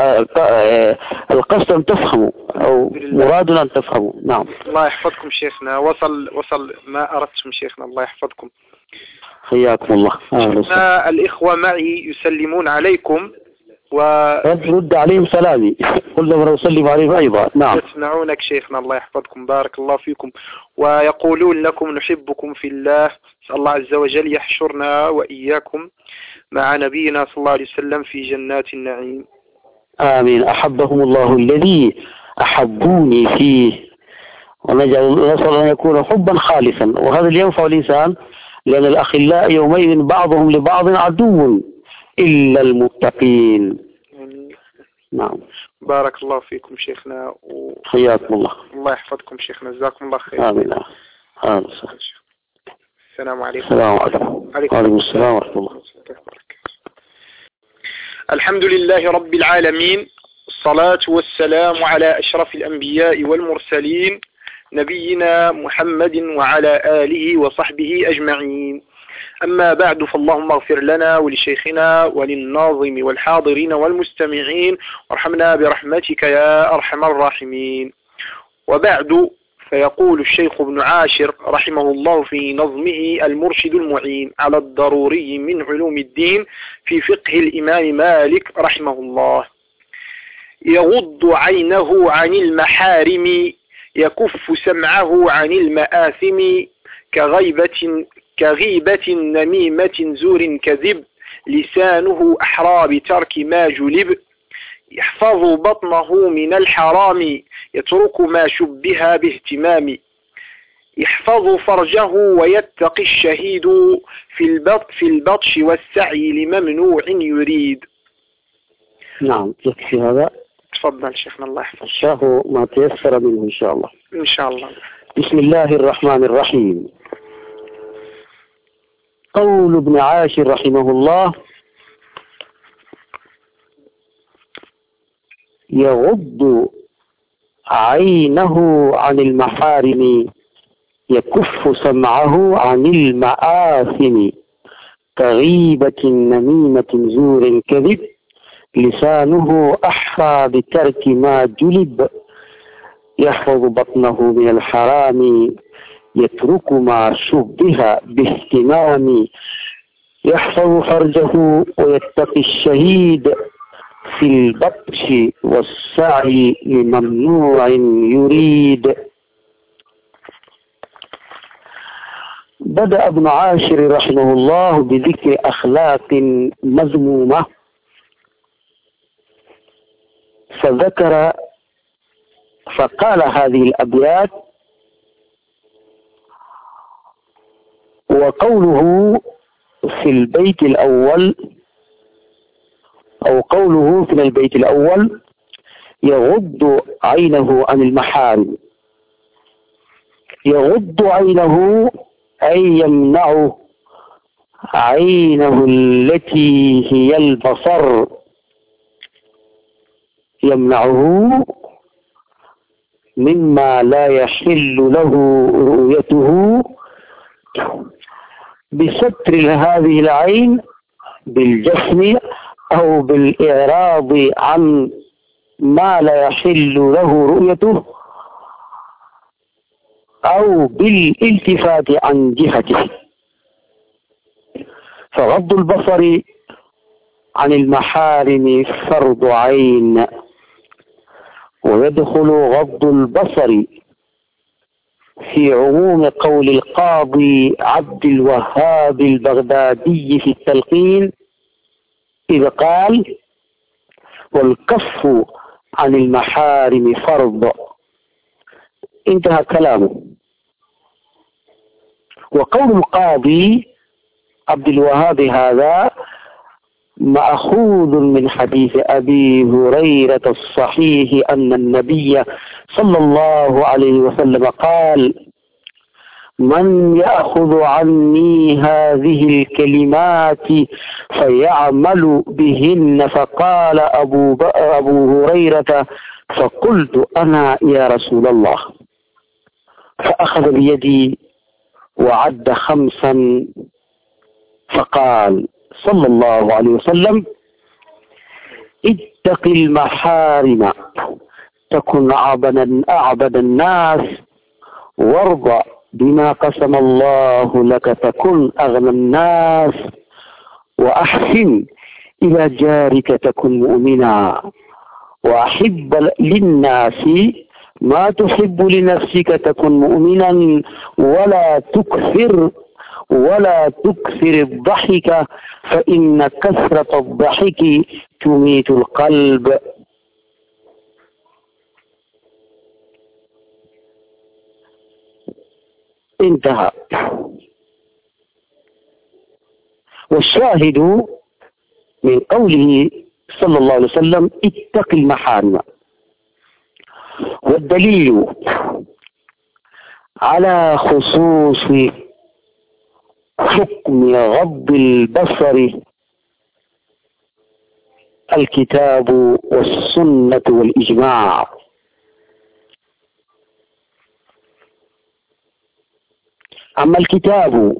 القصد أن تفهموا أو مرادنا أن تفهموا. نعم. الله يحفظكم شيخنا، وصل ما أردتم شيخنا، الله يحفظكم. حياكم الله. شيخنا الإخوة معي يسلمون عليكم رد عليهم سلامي، قل لهم أسلم عليهم أيضا. نعم. يسمعونك شيخنا، الله يحفظكم، بارك الله فيكم، ويقولون لكم نحبكم في الله. نسأل الله عز وجل يحشرنا وإياكم مع نبينا صلى الله عليه وسلم في جنات النعيم. آمين. أحبهم الله الذي أحبوني فيه، ونسأل أن يكون حبا خالصا، وهذا اللي ينفع الإنسان، لأن الأخلاء يومئذ بعضهم لبعض عدو إلا المتقين. نعم. بارك الله فيكم شيخنا حياكم الله. الله يحفظكم شيخنا، جزاكم الله خير. آمين. السلام عليكم. السلام عليكم السلام ورحمة الله. الحمد لله رب العالمين، الصلاة والسلام على أشرف الأنبياء والمرسلين نبينا محمد وعلى آله وصحبه أجمعين. أما بعد، فاللهم اغفر لنا ولشيخنا وللناظم والحاضرين والمستمعين، وارحمنا برحمتك يا أرحم الراحمين. وبعد، فيقول الشيخ ابن عاشر رحمه الله في نظمه المرشد المعين على الضروري من علوم الدين في فقه الإمام مالك رحمه الله: يغض عينه عن المحارم، يكف سمعه عن المآثم، كغيبة نميمة زور كذب، لسانه أحرى بترك ما جلب، يحفظ بطنه من الحرام، يترك ما شبه باهتمام، يحفظ فرجه ويتقي الشهيد، في البطش والسعي لممنوع يريد. نعم، يكفي هذا. تفضل شيخنا، الله يحفظك. شاهو ما تيسر منه إن شاء الله. إن شاء الله. بسم الله الرحمن الرحيم. قول ابن عاشر رحمه الله: يغض عينه عن المحارم، يكف سمعه عن المآثم، كغيبة نميمة زور كذب، لسانه أحرى بترك ما جلب، يحفظ بطنه من الحرام، يترك ما شبه باهتمام، يحفظ فرجه ويتقي الشهيد، في البطش والسعي لممنوع يريد. بدأ ابن عاشر رحمه الله بذكر أخلاق مذمومة، فقال هذه الأبيات: وقوله في البيت الأول، أو قوله في البيت الأول: يغض عينه عن المحارم. يغض عينه أي يمنع عينه التي هي البصر، يمنعه مما لا يحل له رؤيته بستر هذه العين بالجفن أو بالإعراض عن ما لا يحل له رؤيته أو بالالتفات عن جهته. فغض البصر عن المحارم فرض عين، ويدخل غض البصر في عموم قول القاضي عبد الوهاب البغدادي في التلقين إذ قال: والكف عن المحارم فرض. انتهى كلامه. وقول القاضي عبد الوهاب هذا مأخوذ من حديث أبي هريرة الصحيح أن النبي صلى الله عليه وسلم قال: من يأخذ عني هذه الكلمات فيعمل بهن. فقال أبو هريرة: فقلت أنا يا رسول الله. فأخذ بيدي وعد 5 فقال صلى الله عليه وسلم: اتق المحارم تكن أعبد الناس، وارضى بما قسم الله لك تكن أغنى الناس، وأحسن إلى جارك تكن مؤمنا، وأحب للناس ما تحب لنفسك تكن مؤمنا، ولا تكثر الضحك فإن كثرة الضحك تميت القلب. انتهى. والشاهد من قوله صلى الله عليه وسلم: اتق المحارم. والدليل على خصوص حكم غض البصر الكتاب والسنة والإجماع. أما الكتاب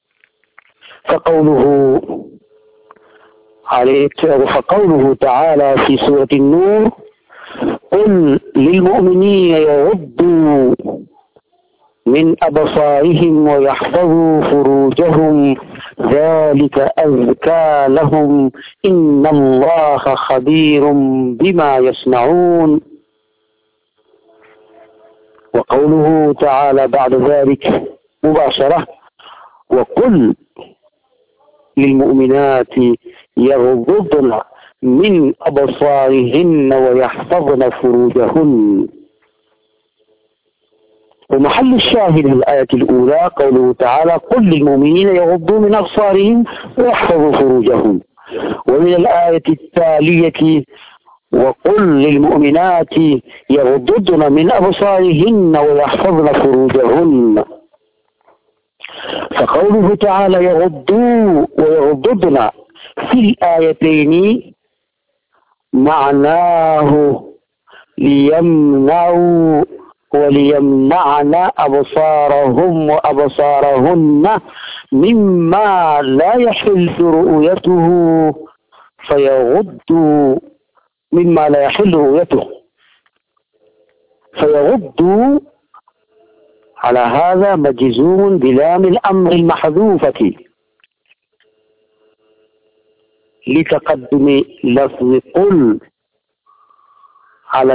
فقوله تعالى في سورة النور: قل للمؤمنين يغضوا من أبصارهم ويحفظوا فروجهم ذلك أزكى لهم إن الله خبير بما يصنعون. وقوله تعالى بعد ذلك مباشرة: وقل للمؤمنات يغضضن من أبصارهن ويحفظن فروجهن. ومحل الشاهد في الآية الأولى قوله تعالى: قل للمؤمنين يغضوا من أبصارهم ويحفظوا فروجهم. ومن الآية التالية: وقل للمؤمنات يغضضن من أبصارهن ويحفظن فروجهن. فقوله تعالى يغضوا ويغضضن في الآيتين معناه ليمنعوا وليمنعن أبصارهم وأبصارهن مما لا يحل رؤيته فيغضوا على هذا مجزوم بلام الأمر المحذوفة لتقدم لفظ قل على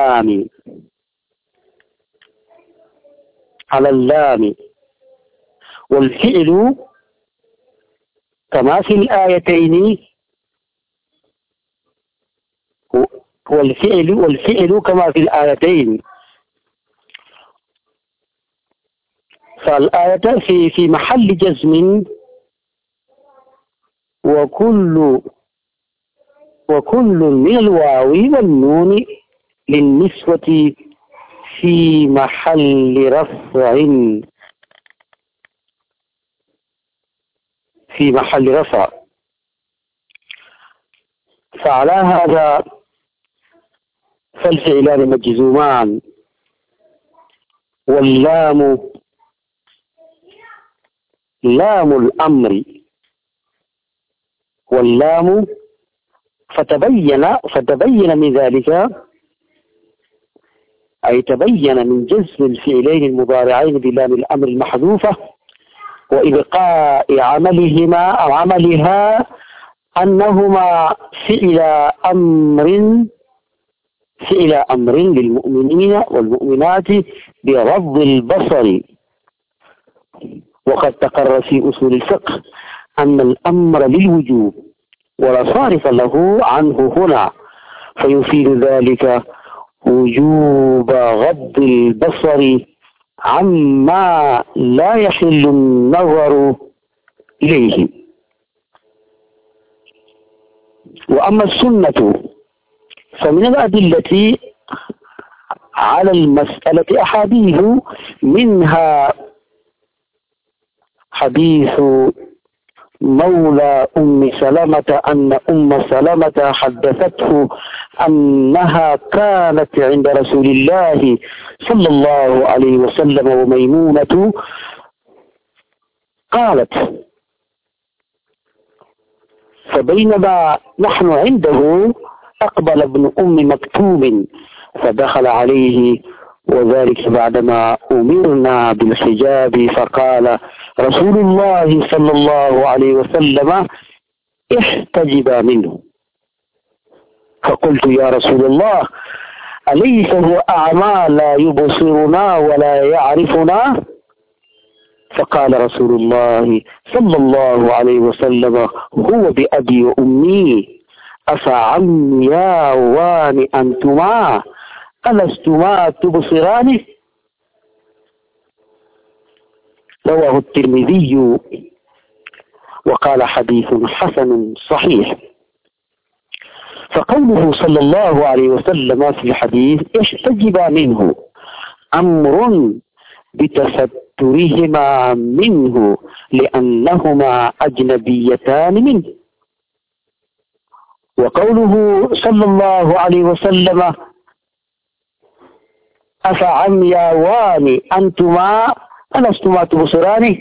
اللام، والفعل كما في الآيتين والفعل كما في الآيتين. فالآية في محل جزم، وكل من الواو والنون للنسوة في محل رفع. فعلى هذا فالفعلان مجزومان، واللام لام الأمر، واللام فتبين من ذلك، أي تبين من جزم الفعلين المضارعين بلام الأمر المحذوفة وإبقاء عملها أنهما فعل أمر للمؤمنين والمؤمنات بغض البصر. وقد تقرر في أصول الفقه أن الأمر للوجوب ولا صارف له عنه هنا، فيفيد ذلك وجوب غض البصر عما لا يحل النظر إليه. وأما السنة فمن الأدلة على المسألة أحاديث، منها حديث مولى أم سلمة أن أم سلمة حدثته أنها كانت عند رسول الله صلى الله عليه وسلم وميمونة قالت: فبينما نحن عنده أقبل ابن أم مكتوم فدخل عليه، وذلك بعدما أمرنا بالحجاب، فقال رسول الله صلى الله عليه وسلم: احتجبا منه. فقلت: يا رسول الله، أليس هو أعمى لا يبصرنا ولا يعرفنا؟ فقال رسول الله صلى الله عليه وسلم: هو بأبي وأمي، أفعمياوان أنتما ألستما تبصرانه؟ رواه الترمذي وقال حديث حسن صحيح. فقوله صلى الله عليه وسلم في الحديث: احتجبا منه، أمر بتسترهما منه لأنهما أجنبيتان منه. وقوله صلى الله عليه وسلم: أفعمياوان أنتما ألستما تبصرانه؟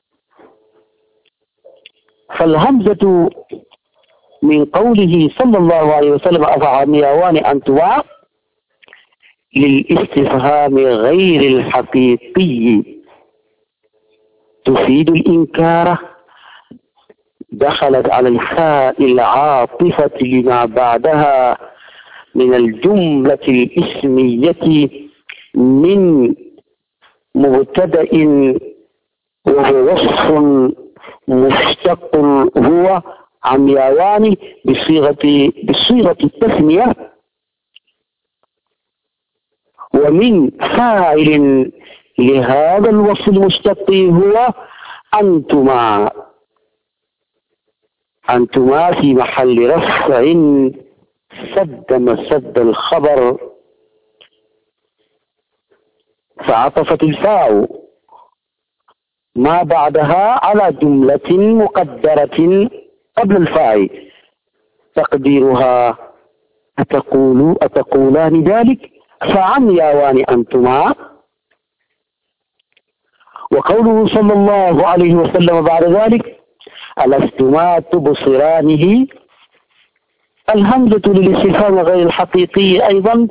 فالهمزة من قوله صلى الله عليه وسلم أفعمياوان أنتما للاستفهام غير الحقيقي تفيد الإنكار، دخلت على الحاء العاطفة لما بعدها من الجملة الاسمية من مبتدأ وهو وصف مشتق هو عمياوان بصيغة التثنية، ومن فاعل لهذا الوصف المشتق هو أنتما. أنتما في محل رفع سد مسد الخبر، فعطفت الفاء ما بعدها على جملة مقدرة قبل الفاء تقديرها أتقولان ذلك؟ فعمياوان أنتما. وقوله صلى الله عليه وسلم بعد ذلك: ألستما تبصرانه، الهمزة للاستفهام غير الحقيقي أيضا،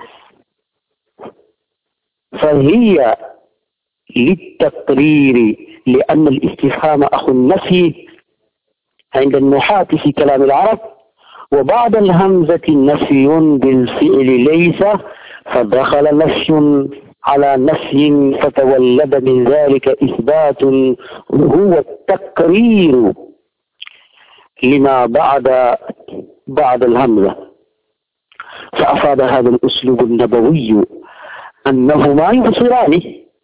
فهي للتقرير، لأن الاستفهام أخو النفي عند النحاة في كلام العرب، وبعد الهمزة نفي بالفعل ليس، فدخل نفي على نفي فتولد من ذلك إثبات هو التقرير لما بعد الهمزة. فأفاد هذا الأسلوب النبوي أنهما يبصرانه،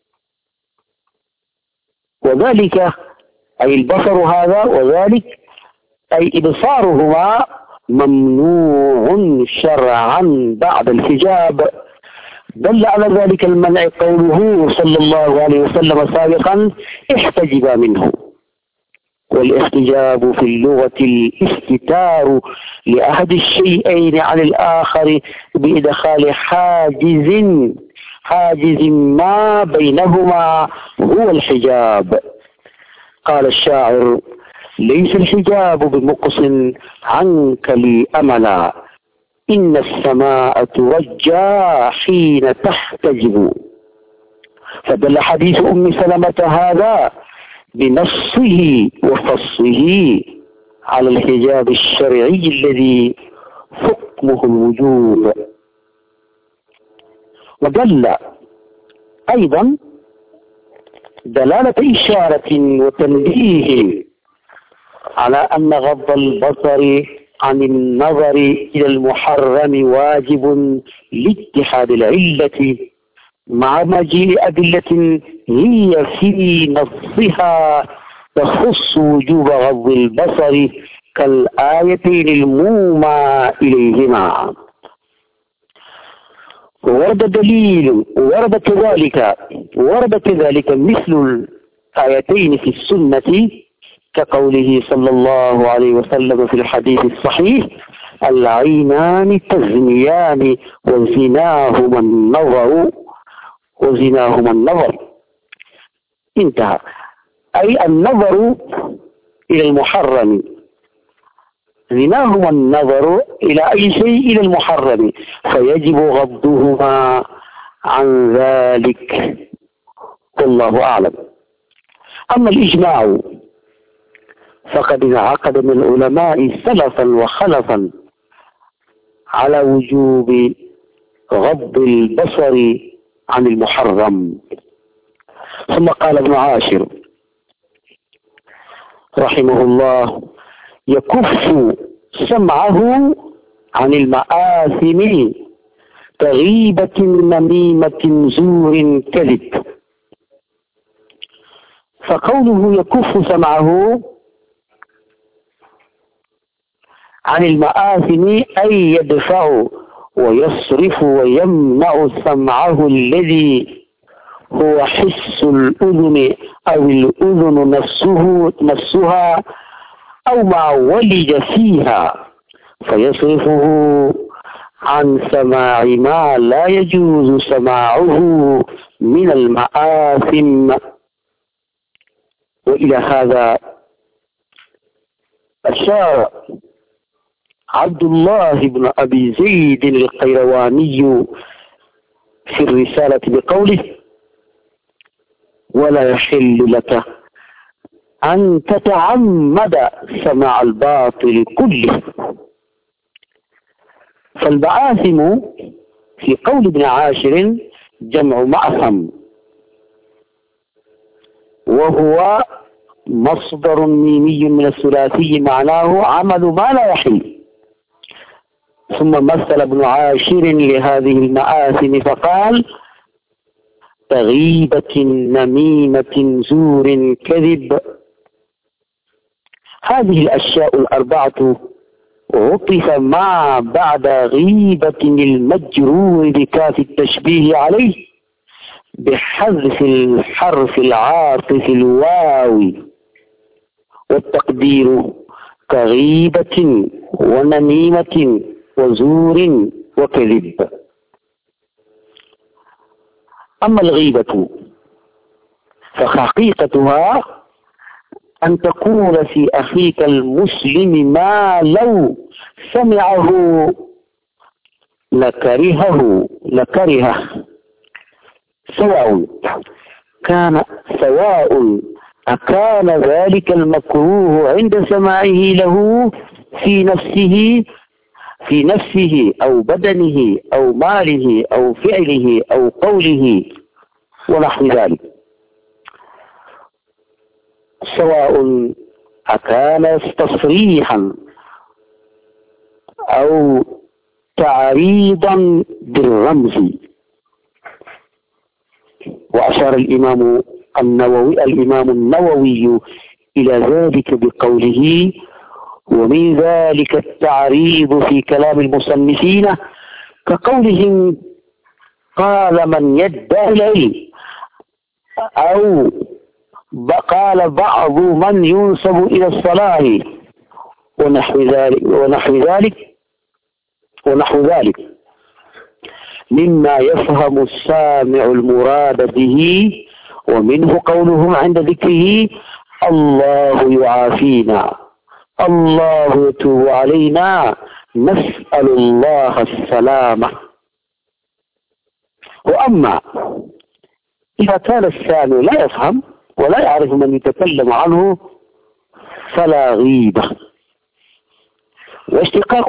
وذلك أي البصر هذا، وذلك أي إبصارهما ممنوع شرعا بعد الحجاب. دل على ذلك المنع قوله صلى الله عليه وسلم سابقا: احتجبا منه. والاحتجاب في اللغة الاستتار لأحد الشيئين عن الآخر بإدخال حاجز ما بينهما هو الحجاب. قال الشاعر: ليس الحجاب بمقص عنك لي أملا، إن السماء ترجى حين تحتجب. فدل حديث أم سلمة هذا بنصه وفصه على الحجاب الشرعي الذي حكمه الوجوب. ودل أيضا دلالة إشارة وتنبيه على أن غض البصر عن النظر إلى المحرم واجب لاتحاد العلة مع مجيء أدلة هي في نصها تخص وجوب غض البصر كالآيتين المومى إليهما. ورد كذلك مثل الآيتين في السنة كقوله صلى الله عليه وسلم في الحديث الصحيح: العينان تزنيان وزناهما النظر. انتهى. أي النظر إلى المحرم، زناهما النظر إلى أي شيء إلى المحرم، فيجب غضهما عن ذلك، والله أعلم. أما الإجماع فقد انعقد من العلماء سلفا وخلفا على وجوب غض البصر عن المحرم. ثم قال ابن عاشر رحمه الله: يكف سمعه عن المآثم كغيبة نميمة زور كذب. فقوله يكف سمعه عن المآثم أي يدفع ويصرف ويمنع سمعه الذي هو حس الأذن أو الأذن نفسها أو ما ولج فيها، فيصرفه عن سماع ما لا يجوز سماعه من المآثم. وإلى هذا أشار عبد الله بن أبي زيد القيرواني في الرسالة بقوله: ولا يحل لك أن تتعمد سماع الباطل كله. فالمآثم في قول ابن عاشر جمع مأثم، وهو مصدر ميمي من الثلاثي معناه عمل ما لا يحل. ثم مثل ابن عاشر لهذه المآثم فقال: كغيبة نميمة زور كذب. هذه الأشياء الأربعة عطف ما بعد غيبة المجرور بكاف التشبيه عليه بحذف الحرف العاطف الواوي، والتقدير كغيبة ونميمة وزور وكذب. أما الغيبة فحقيقتها أن تقول في أخيك المسلم ما لو سمعه لكرهه سواء أكان ذلك المكروه عند سماعه له في نفسه أو بدنه أو ماله أو فعله أو قوله ونحو ذلك، سواء أكان تصريحا أو تعريضا بالرمز. وأشار الإمام النووي إلى ذلك بقوله: ومن ذلك التعريض في كلام المصنفين كقولهم قال من يدعي العلم، أو قال بعض من ينسب إلى الصلاة ونحو ذلك مما يفهم السامع المراد به. ومنه قولهم عند ذكره: الله يعافينا، الله يتوب علينا، نسأل الله السلامة. وأما إذا كان السامع لا يفهم ولا يعرف من يتكلم عنه فلا غيبة. واشتقاق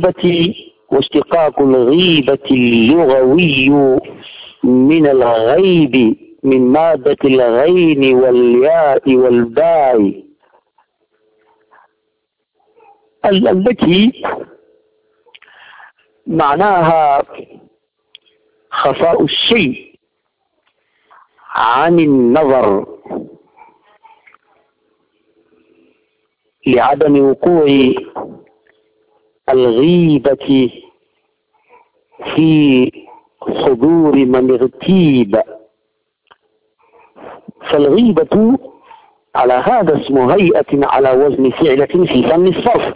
الغيبة اللغوي من الغيب من مادة الغين والياء والباء التي معناها خفاء الشيء عن النظر لعدم وقوع الغيبة في صدور من اغتيب. فالغيبة على هذا اسم هيئة على وزن فعلة في فن الصرف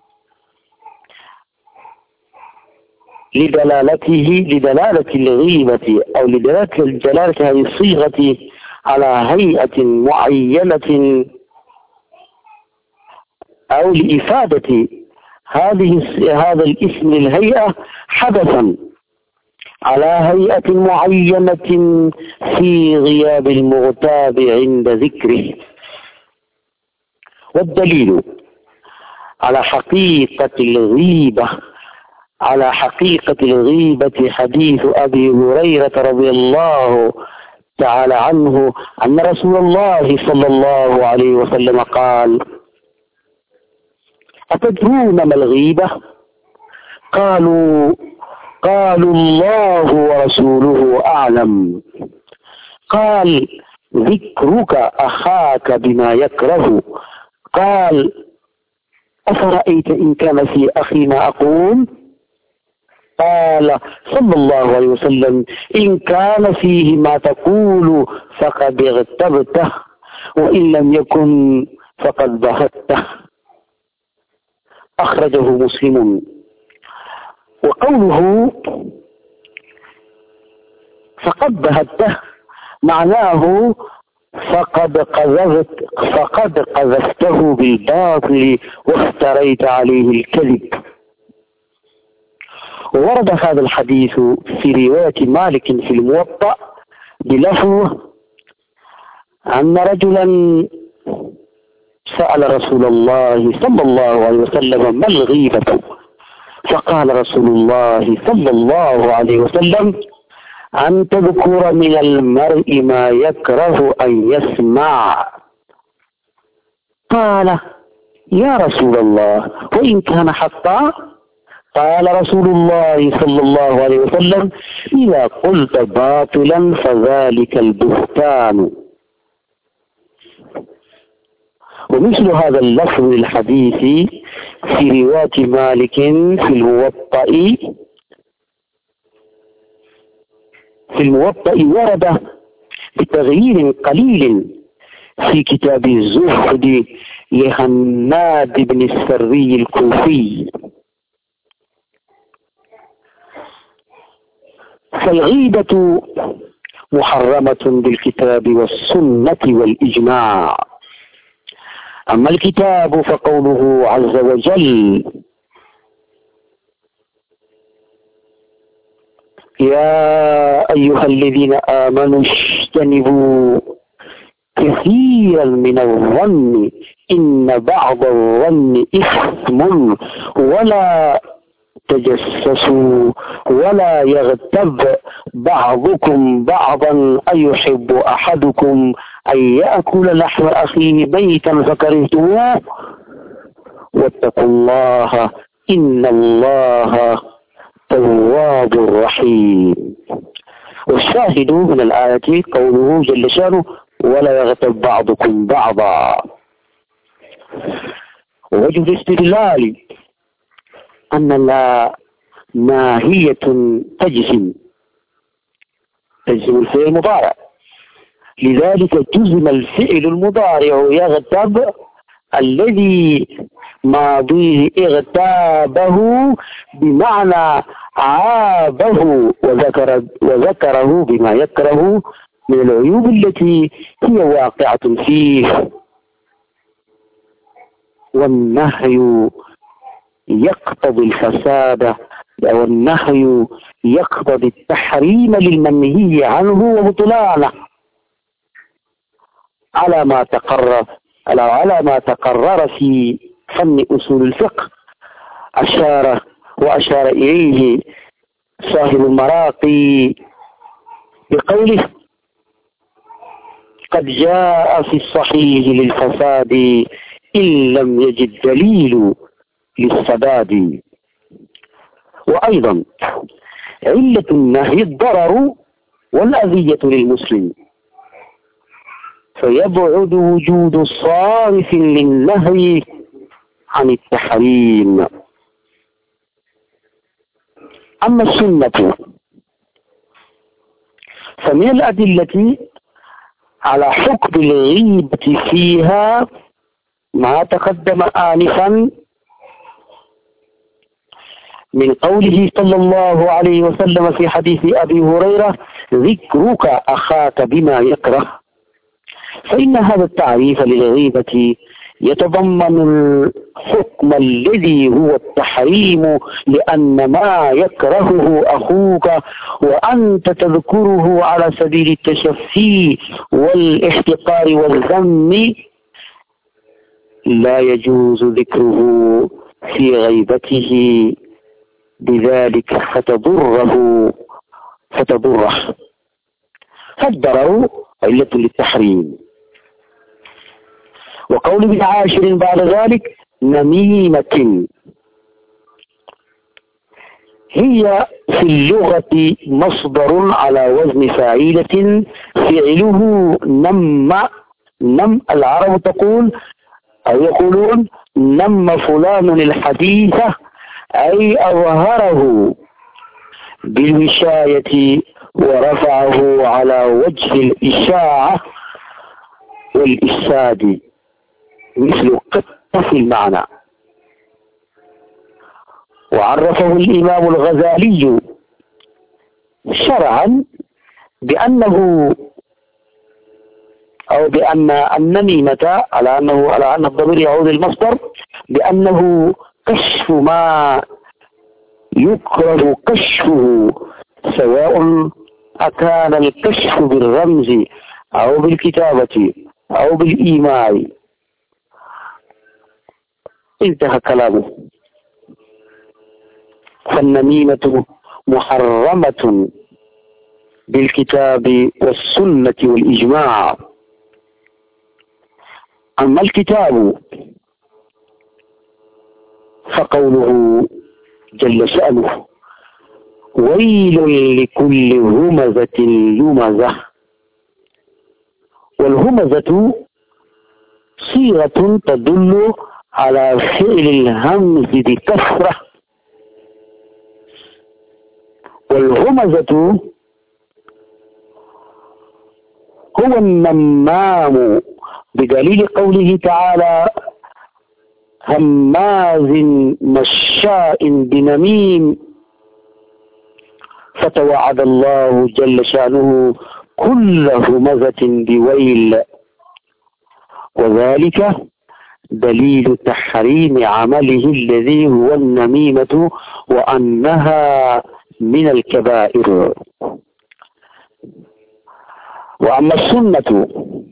لدلالة الغيبة أو لدلالة هذه الصيغة على هيئة معينة أو لإفادة هذا الاسم للهيئة حدثا على هيئة معينة في غياب المغتاب عند ذكره. والدليل على حقيقة الغيبة حديث أبي هريرة رضي الله تعالى عنه أن رسول الله صلى الله عليه وسلم قال: أتدرون ما الغيبة؟ قالوا الله ورسوله أعلم. قال: ذكرك أخاك بما يكره. قال: أفرأيت إن كان في أخي ما أقول؟ قال صلى الله عليه وسلم: إن كان فيه ما تقول فقد اغتبته، وإن لم يكن فقد بهته. أخرجه مسلم. وقوله فقد بهته معناه فقد قذفته بالباطل وافتريت عليه الكذب. ورد هذا الحديث في رواية مالك في الموطأ بلفظ أن رجلا سأل رسول الله صلى الله عليه وسلم: ما الغيبة؟ فقال رسول الله صلى الله عليه وسلم: أن تذكر من المرء ما يكره أن يسمع. قال: يا رسول الله وإن كان حقا؟ قال رسول الله صلى الله عليه وسلم: إذا قلت باطلا فذلك البهتان. ومثل هذا اللفظ الحديث في رواية مالك في الموطأ ورد بتغيير قليل في كتاب الزهد لهناد بن السري الكوفي. فالغيبة محرمة بالكتاب والسنة والإجماع. أما الكتاب فقوله عز وجل: يا أيها الذين آمنوا اجتنبوا كثيرا من الظن إن بعض الظن إثم ولا تجسسوا ولا يغتب بعضكم بعضا أيحب أحدكم أن يأكل لحم أخيه ميتا فكرهتموه واتقوا الله إن الله تواب رحيم. والشاهد من الآية قوله جل شانه: ولا يغتب بعضكم بعضا. ووجه الاستدلال أن لا ماهية تجزم الفعل المضارع، لذلك جزم الفعل المضارع يغتب الذي ماضيه اغتابه بمعنى عابه وذكره بما يكره من العيوب التي هي واقعة فيه. والنهي يقتضي الفساد، والنهي يقتضي التحريم للمنهي عنه وبطلانه على ما تقرر في فن أصول الفقه. وأشار إليه صاحب المراقي بقوله: قد جاء في الصحيح للفساد إن لم يجد دليل للسداد. وأيضا علة النهي الضرر والأذية للمسلم، فيبعد وجود صارف للنهي عن التحريم. أما السنة فمن الأدلة على حكم الغيبة فيها ما تقدم آنفا من قوله صلى الله عليه وسلم في حديث أبي هريرة: ذكرك أخاك بما يكره. فإن هذا التعريف للغيبة يتضمن الحكم الذي هو التحريم، لأن ما يكرهه أخوك وأنت تذكره على سبيل التشفي والاحتقار والذم لا يجوز ذكره في غيبته، بذلك فتضره. فالضرر علة للتحريم. وقول ابن عاشر بعد ذلك: نميمة هي في اللغة مصدر على وزن فاعلة، فعله نم. العرب تقول أو يقولون نم فلان الحديث، أي أظهره بالوشاية ورفعه على وجه الإشاعة والإفساد، مثل قطة في المعنى. وعرفه الإمام الغزالي شرعا بأن النميمة على أن الضمير يعود للمصدر، بأنه كشف ما يكره كشفه، سواء أكان الكشف بالرمز أو بالكتابة أو بالإيماء. انتهى كلامه. فالنميمة محرمة بالكتاب والسنة والإجماع. أما الكتاب فقوله جل شأنه: ويل لكل همزة لمزة. والهمزة صيغة تدل على فعل الهمز بكثرة، والهمزة هو النمام، بدليل قوله تعالى: هماز مشاء بنميم. فتوعد الله جل شأنه كل همزة بويل، وذلك دليل تحريم عمله الذي هو النميمة، وأنها من الكبائر. وأما السنة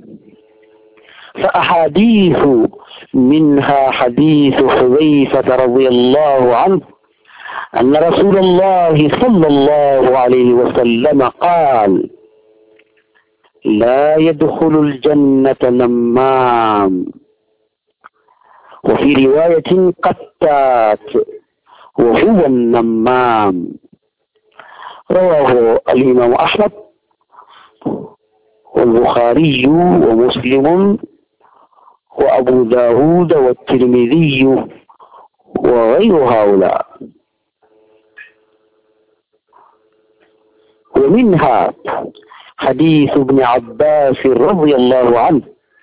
فأحاديث، منها حديث حذيفة رضي الله عنه أن رسول الله صلى الله عليه وسلم قال: لا يدخل الجنة نمام، وفي رواية قتات، وهو النمام. رواه الإمام أحمد والبخاري ومسلم وأبو داود والترمذي وغير هؤلاء. ومنها حديث ابن عباس رضي الله عنه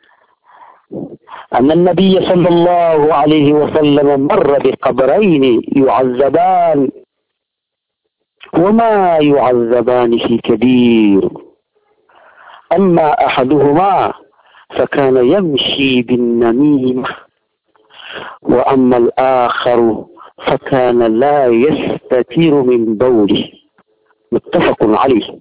أن النبي صلى الله عليه وسلم مر بقبرين يعذبان، وما يعذبان في كبير. أما أحدهما فكان يمشي بالنميمة، وأما الآخر فكان لا يستتر من بوله. متفق عليه.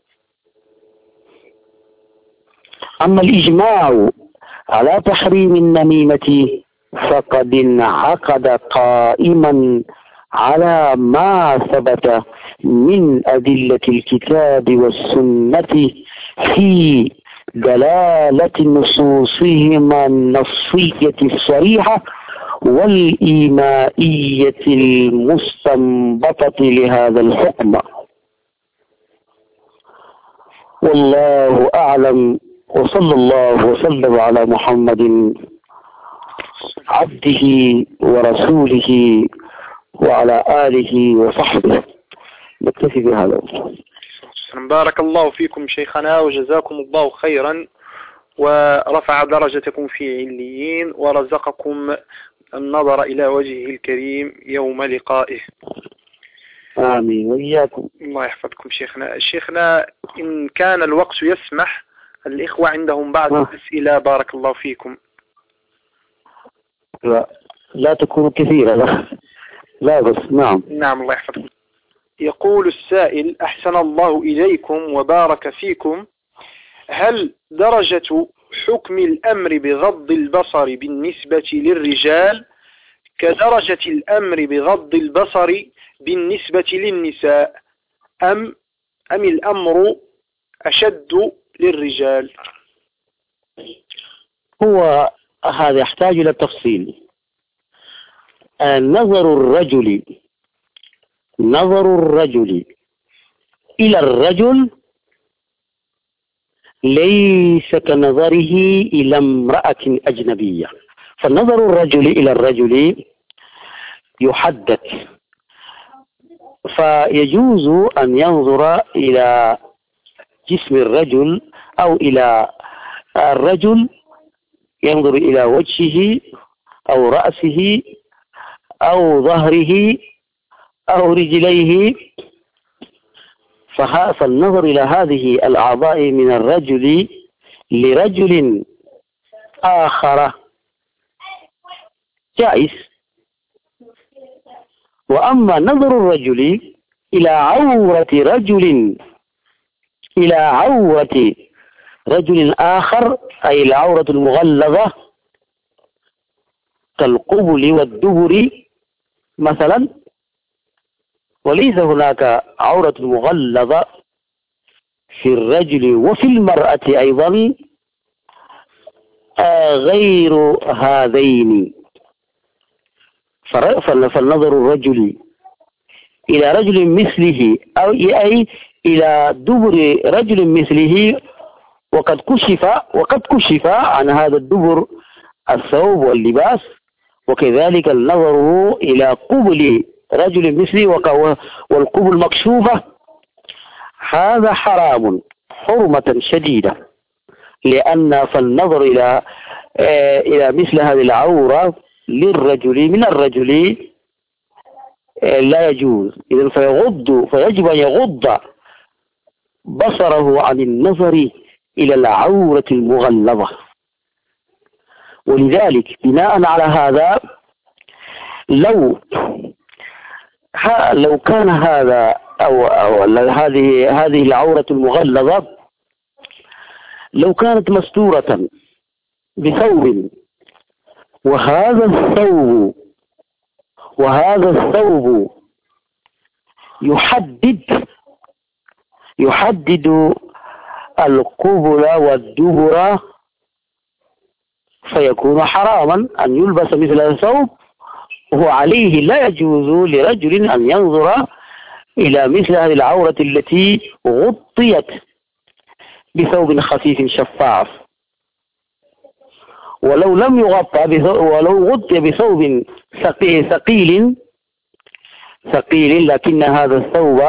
أما الإجماع على تحريم النميمة فقد انعقد قائما على ما ثبت من أدلة الكتاب والسنة في دلالة نصوصهما النصية الصريحة والإيمائية المستنبطة لهذا الحكم. والله أعلم وصلى الله وسلم على محمد عبده ورسوله وعلى آله وصحبه. نكتفي بهذا. بارك الله فيكم شيخنا وجزاكم الله خيرا ورفع درجتكم في عليين ورزقكم النظر إلى وجهه الكريم يوم لقائه. آمين وإياكم. الله يحفظكم شيخنا إن كان الوقت يسمح الإخوة عندهم بعض الأسئلة بارك الله فيكم. لا تكون كثيرة. لا بس نعم. نعم الله يحفظكم. يقول السائل أحسن الله إليكم وبارك فيكم، هل درجة حكم الأمر بغض البصر بالنسبة للرجال كدرجة الأمر بغض البصر بالنسبة للنساء أم الأمر أشد للرجال؟ هو هذا يحتاج إلى تفصيل. نظر الرجل إلى الرجل ليس كنظره إلى امرأة أجنبية. فنظر الرجل إلى الرجل يحدد، فيجوز أن ينظر إلى جسم الرجل أو إلى الرجل، ينظر إلى وجهه أو رأسه أو ظهره أو رجليه. فالنظر إلى هذه الأعضاء من الرجل لرجل آخر جائز. وأما نظر الرجل إلى عورة رجل آخر، أي العورة المغلظة كالقبل والدبر مثلا، وليس هناك عورة مغلظة في الرجل وفي المرأة أيضا غير هذين. فالنظر الرجل إلى رجل مثله أو أي إلى دبر رجل مثله وقد كشف عن هذا الدبر الثوب واللباس، وكذلك النظر إلى قبل رجل مثله والقبل مكشوفة، هذا حرام حرمة شديدة، لأن فالنظر إلى مثل هذه العورة للرجل من الرجل لا يجوز. إذن فيجب أن يغض بصره عن النظر إلى العورة المغلظة. ولذلك بناء على هذا لو كان هذا أو هذه العورة المغلظة لو كانت مستورة بثوب، وهذا الثوب يحدد القبل والدبر، فيكون حراما أن يلبس مثل الثوب، وعليه لا يجوز لرجل أن ينظر إلى مثل هذه العورة التي غطيت بثوب خفيف شفاف. ولو غطي بثوب ثقيل لكن هذا الثوب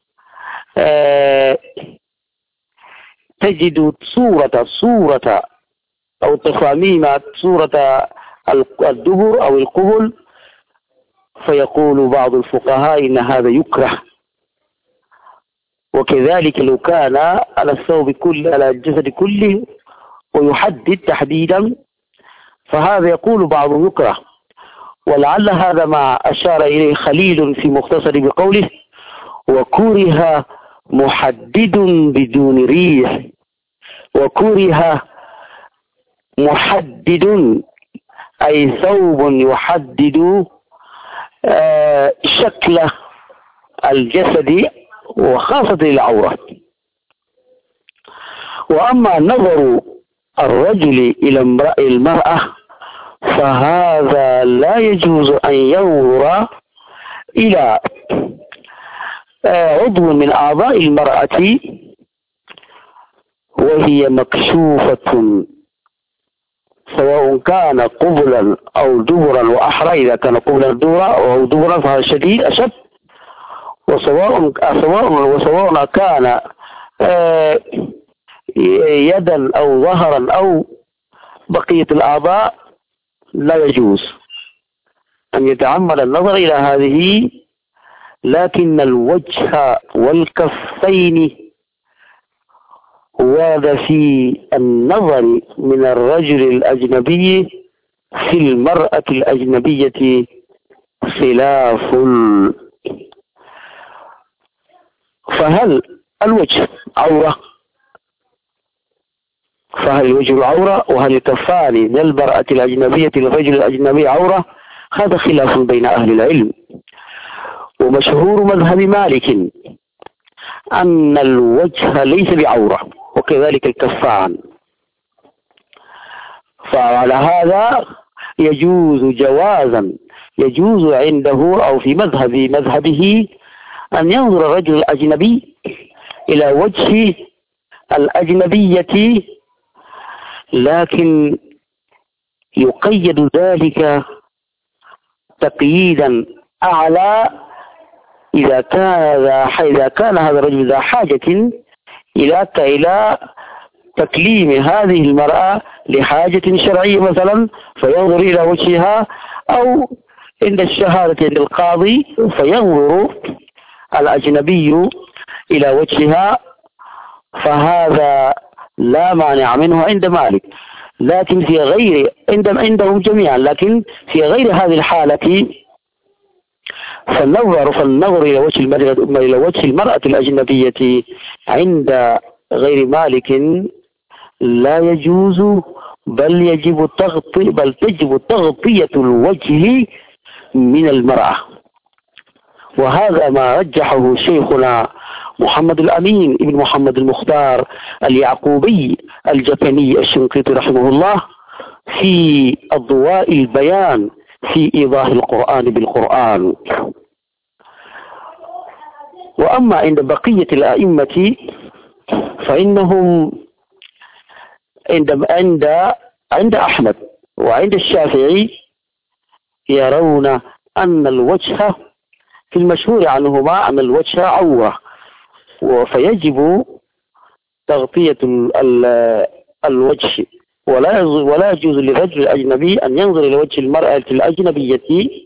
تجد صورة أو تصاميم صورة الدبر أو القبل، فيقول بعض الفقهاء إن هذا يكره. وكذلك لو كان على الثوب على الجسد كله ويحدد تحديدا، فهذا يقول بعض يكره. ولعل هذا ما أشار إليه خليل في مختصر بقوله وكره محدد بدون ريح. وكره محدد أي ثوب يحدد شكل الجسد وخاصة العورة. وأما نظر الرجل إلى المرأة فهذا لا يجوز أن ينظر إلى عضو من أعضاء المرأة وهي مكشوفة سواء كان قبلا أو دبرا، وأحرى إذا كان قبلا دبرا أو دبرا فهذا شديد أشد، وسواء كان يدا أو ظهرا أو بقية الأعضاء لا يجوز أن يتعمد النظر إلى هذه. لكن الوجه والكفين ورد في النظر من الرجل الأجنبي في المرأة الأجنبية خلاف. فهل الوجه عورة؟ فهل الوجه عورة؟ وهل الكفان للمرأة الأجنبية للرجل الأجنبي عورة؟ هذا خلاف بين أهل العلم. ومشهور مذهب مالك أن الوجه ليس بعورة، وكذلك الكفان. فعلى هذا يجوز عنده أو في مذهبه أن ينظر الرجل الأجنبي إلى وجه الأجنبية، لكن يقيد ذلك تقييدا أعلى إذا كان هذا الرجل ذا حاجة إلى تكليم هذه المرأة لحاجة شرعية مثلا، فينظر إلى وجهها، أو عند الشهادة عند القاضي فينظر الأجنبي إلى وجهها، فهذا لا مانع منه عند مالك. لكن في غير عندهم جميعا، لكن في غير هذه الحالة فالنظر إلى وجه المرأة الأجنبية عند غير مالك لا يجوز، بل تجب تغطية الوجه من المرأة. وهذا ما رجحه شيخنا محمد الأمين ابن محمد المختار اليعقوبي الجفني الشنقيطي رحمه الله في أضواء البيان في إيضاح القرآن بالقرآن. وأما عند بقية الأئمة فإنهم عند أحمد وعند الشافعي يرون أن الوجه في المشهور عنهما أن الوجه عورة، فيجب تغطية الوجه، ولا يجوز للرجل الأجنبي أن ينظر إلى وجه المرأة الأجنبية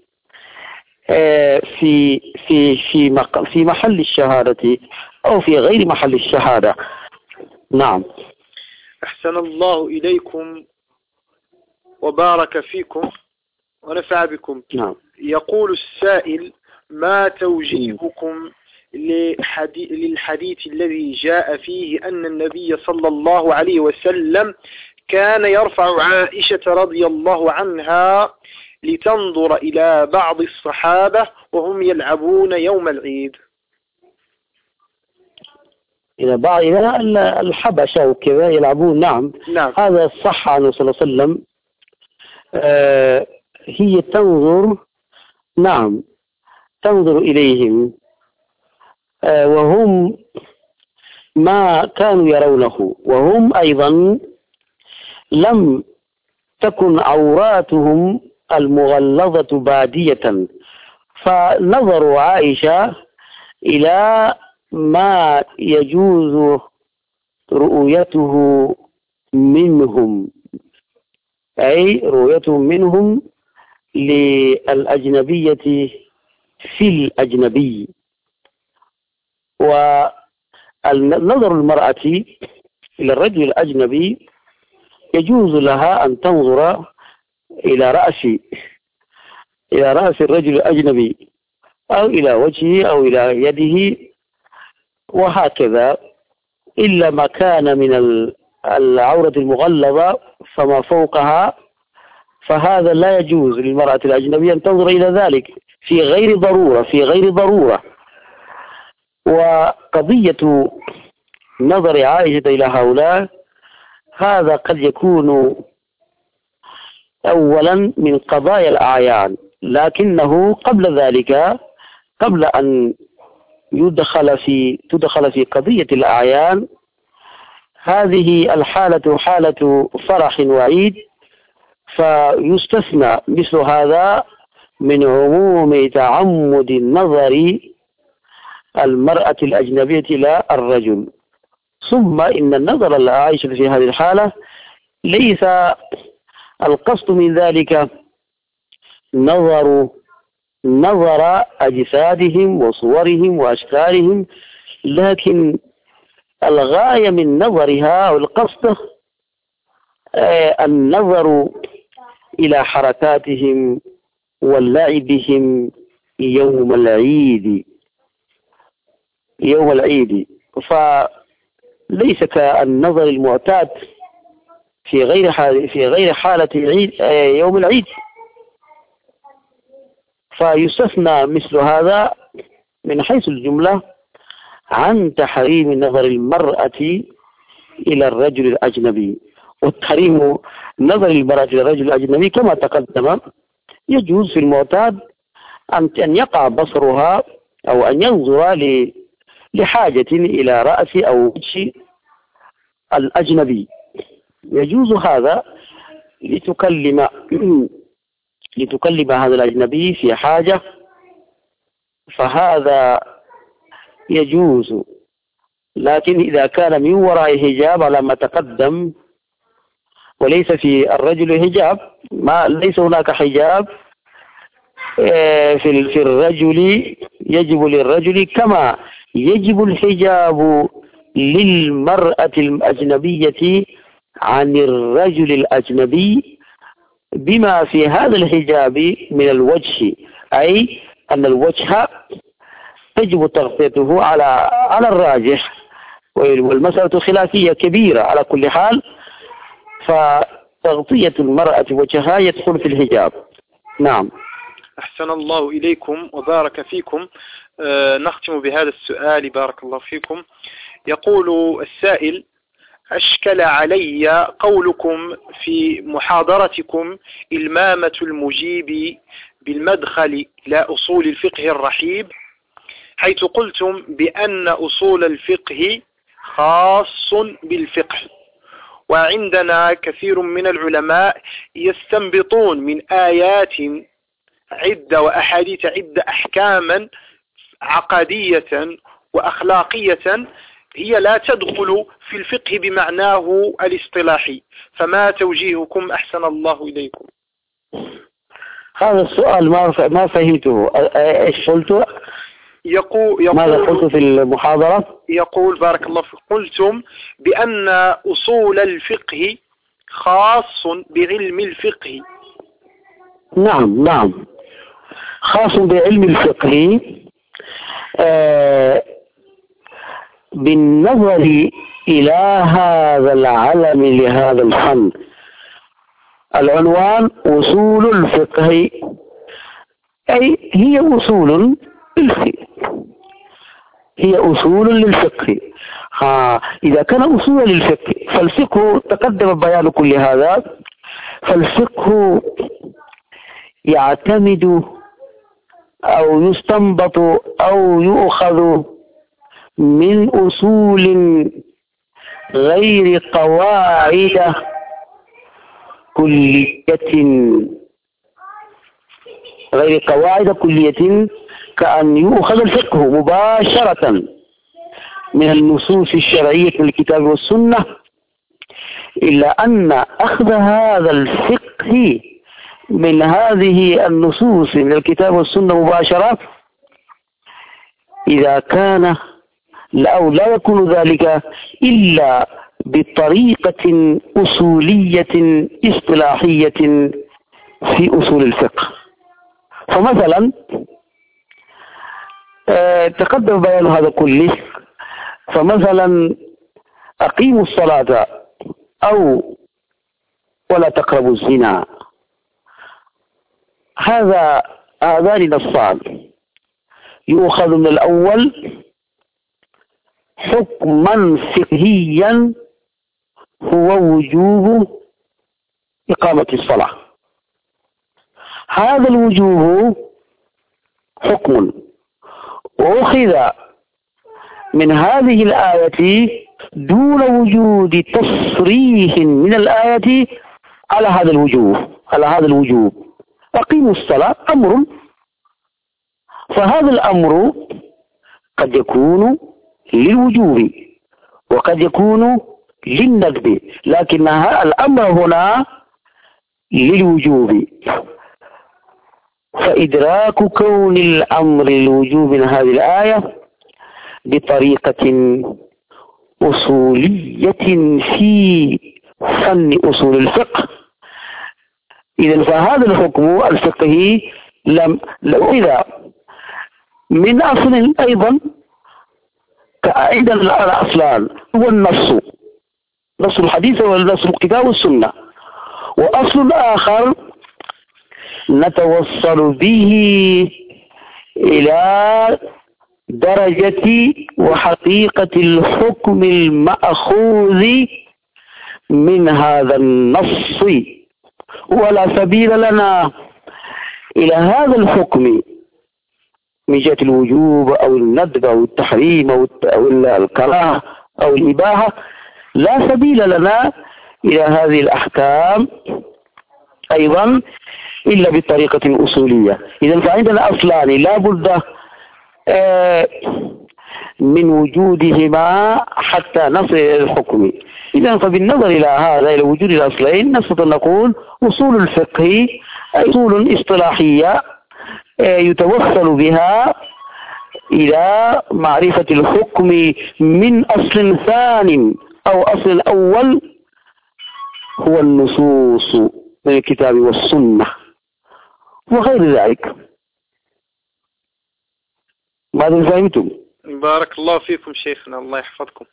في محل الشهادة أو في غير محل الشهادة. نعم. أحسن الله إليكم وبارك فيكم ونفع بكم. نعم. يقول السائل: ما توجيهكم للحديث الذي جاء فيه أن النبي صلى الله عليه وسلم كان يرفع عائشة رضي الله عنها لتنظر إلى بعض الصحابة وهم يلعبون يوم العيد؟ إلى بعض الحبشة وكذا يلعبون. نعم. هذا صح عنه صلى الله عليه وسلم. هي تنظر، نعم، تنظر إليهم وهم ما كانوا يرونه، وهم أيضا لم تكن عوراتهم المغلظة بادية، فنظروا عائشة إلى ما يجوز رؤيته منهم، أي رؤيتهم منهم للأجنبية في الأجنبي. والنظر المرأة إلى الرجل الأجنبي يجوز لها أن تنظر إلى رأس الرجل الأجنبي أو إلى وجهه أو إلى يده وهكذا، إلا ما كان من العورة المغلظة فما فوقها، فهذا لا يجوز للمرأة الأجنبية أن تنظر إلى ذلك في غير ضرورة. وقضية نظر عائشة إلى هؤلاء هذا قد يكون أولا من قضايا الأعيان، لكنه قبل ذلك، قبل أن تدخل في قضية الأعيان، هذه الحالة حالة فرح وعيد، فيستثنى مثل هذا من عموم تعمد النظر المرأة الأجنبية إلى الرجل. ثم إن النظر العائشة في هذه الحالة ليس القصد من ذلك نظر أجسادهم وصورهم وأشكالهم، لكن الغاية من نظرها والقصد النظر إلى حركاتهم ولعبهم يوم العيد. فليس كالنظر المعتاد في غير حالة يوم العيد. فيستثنى مثل هذا من حيث الجملة عن تحريم نظر المرأة إلى الرجل الأجنبي. والتحريم نظر المرأة إلى الرجل الأجنبي كما تقدم يجوز في المعتاد أن يقع بصرها أو أن ينظر لحاجة إلى رأس أو وجه الأجنبي، يجوز هذا لتكلم هذا الأجنبي في حاجة، فهذا يجوز. لكن إذا كان من وراء حجاب على ما تقدم وليس في الرجل حجاب، ليس هناك حجاب في الرجل، يجب للرجل كما يجب الحجاب للمرأة الأجنبية عن الرجل الأجنبي، بما في هذا الحجاب من الوجه، أي أن الوجه تجب تغطيته على الراجح، والمسألة خلافية كبيرة. على كل حال فتغطية المرأة وجهها يدخل في الحجاب. نعم. أحسن الله إليكم وبارك فيكم. نختم بهذا السؤال بارك الله فيكم. يقول السائل: أشكل علي قولكم في محاضرتكم المامة المجيب بالمدخل إلى أصول الفقه الرحيب، حيث قلتم بأن أصول الفقه خاص بالفقه، وعندنا كثير من العلماء يستنبطون من آيات عدة وأحاديث عدة أحكاما عقدية وأخلاقية هي لا تدخل في الفقه بمعناه الاصطلاحي، فما توجيهكم أحسن الله إليكم؟ هذا السؤال ما فهمته. ايش قلت؟ يقول ماذا قلت في المحاضرة؟ يقول بارك الله فيكم: قلتم بأن أصول الفقه خاص بعلم الفقه. نعم خاص بعلم الفقه بالنظر إلى هذا العلم لهذا الفن. العنوان أصول الفقه، أي هي أصول للفقه. إذا كان أصول للفقه فالفقه تقدم بيان كل هذا. فالفقه يعتمد أو يستنبط أو يؤخذ من أصول غير قواعد كلية، كأن يؤخذ الفقه مباشرة من النصوص الشرعية من الكتاب والسنة، إلا أن أخذ هذا الفقه من هذه النصوص من الكتاب والسنة مباشرة إذا كان أو لا يكون ذلك إلا بطريقة أصولية اصطلاحية في أصول الفقه. فمثلا تقدم بيان هذا كله. فمثلا أقيموا الصلاة أو ولا تقربوا الزنا، هذان نصان يؤخذ من الأول حكما فقهيا هو وجوب إقامة الصلاة. هذا الوجوب حكم، وأخذ من هذه الآية دون وجود تصريح من الآية على هذا الوجوب. أقيموا الصلاة أمر، فهذا الأمر قد يكون للوجوب وقد يكون للندب، لكن الأمر هنا للوجوب. فإدراك كون الأمر للوجوب من هذه الآية بطريقة أصولية في فن أصول الفقه، إذن فهذا الحكم الفقهي إذا من أصل أيضا عندنا الأصلان هو نص الحديث ونص الكتاب والسنة، وأصل آخر نتوصل به إلى درجة وحقيقة الحكم المأخوذ من هذا النص، ولا سبيل لنا إلى هذا الحكم من جهة الوجوب أو الندب أو التحريم أو الكراهة أو الإباحة، لا سبيل لنا إلى هذه الأحكام أيضا إلا بطريقة أصولية. إذن فعندنا أصلان لا بد من وجودهما حتى نصل إلى الحكم. إذن فبالنظر إلى هذا، إلى وجود الأصلين، نستطيع نقول أصول الفقه أصول اصطلاحية يتوصل بها إلى معرفة الحكم من أصل ثاني أو أصل أول هو النصوص من الكتاب والسنة وغير ذلك. ماذا فهمتم؟ بارك الله فيكم شيخنا، الله يحفظكم.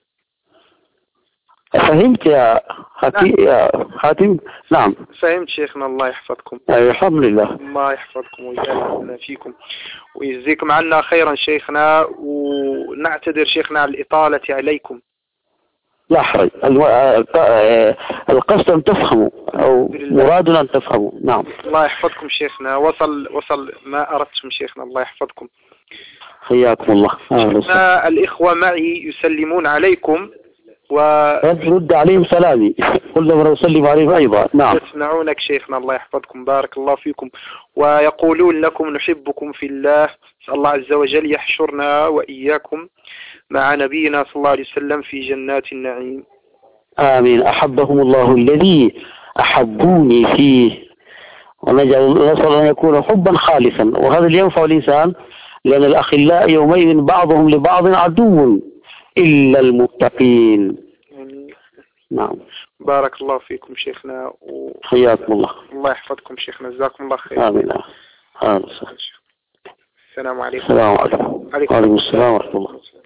فهمت يا حاتم؟ نعم فهمت شيخنا، الله يحفظكم. الحمد لله. الله يحفظكم ويجعلنا فيكم ويجزيكم عنا خيرا شيخنا، ونعتذر شيخنا على الإطالة عليكم. لا حرج، القصد أن تفهموا أو مرادنا أن تفهموا. نعم الله يحفظكم شيخنا، وصل ما أردتم شيخنا، الله يحفظكم. حياكم الله. الإخوة معي يسلمون عليكم رد عليهم سلامي، كل مرة أسلم عليهم أيضا. نعم يسمعونك شيخنا، الله يحفظكم، بارك الله فيكم، ويقولون لكم نحبكم في الله. نسأل الله عز وجل يحشرنا وإياكم مع نبينا صلى الله عليه وسلم في جنات النعيم. آمين. أحبهم الله الذي أحبوني فيه، ونسأل أن يكون حبا خالصا، وهذا اللي ينفع الإنسان، لأن الأخلاء يومئذ بعضهم لبعض عدو إلا المتقين. نعم بارك الله فيكم شيخنا حياكم الله. الله يحفظكم شيخنا، جزاكم الله خير. آمين. السلام عليكم. السلام عليكم. وعليكم السلام ورحمة الله.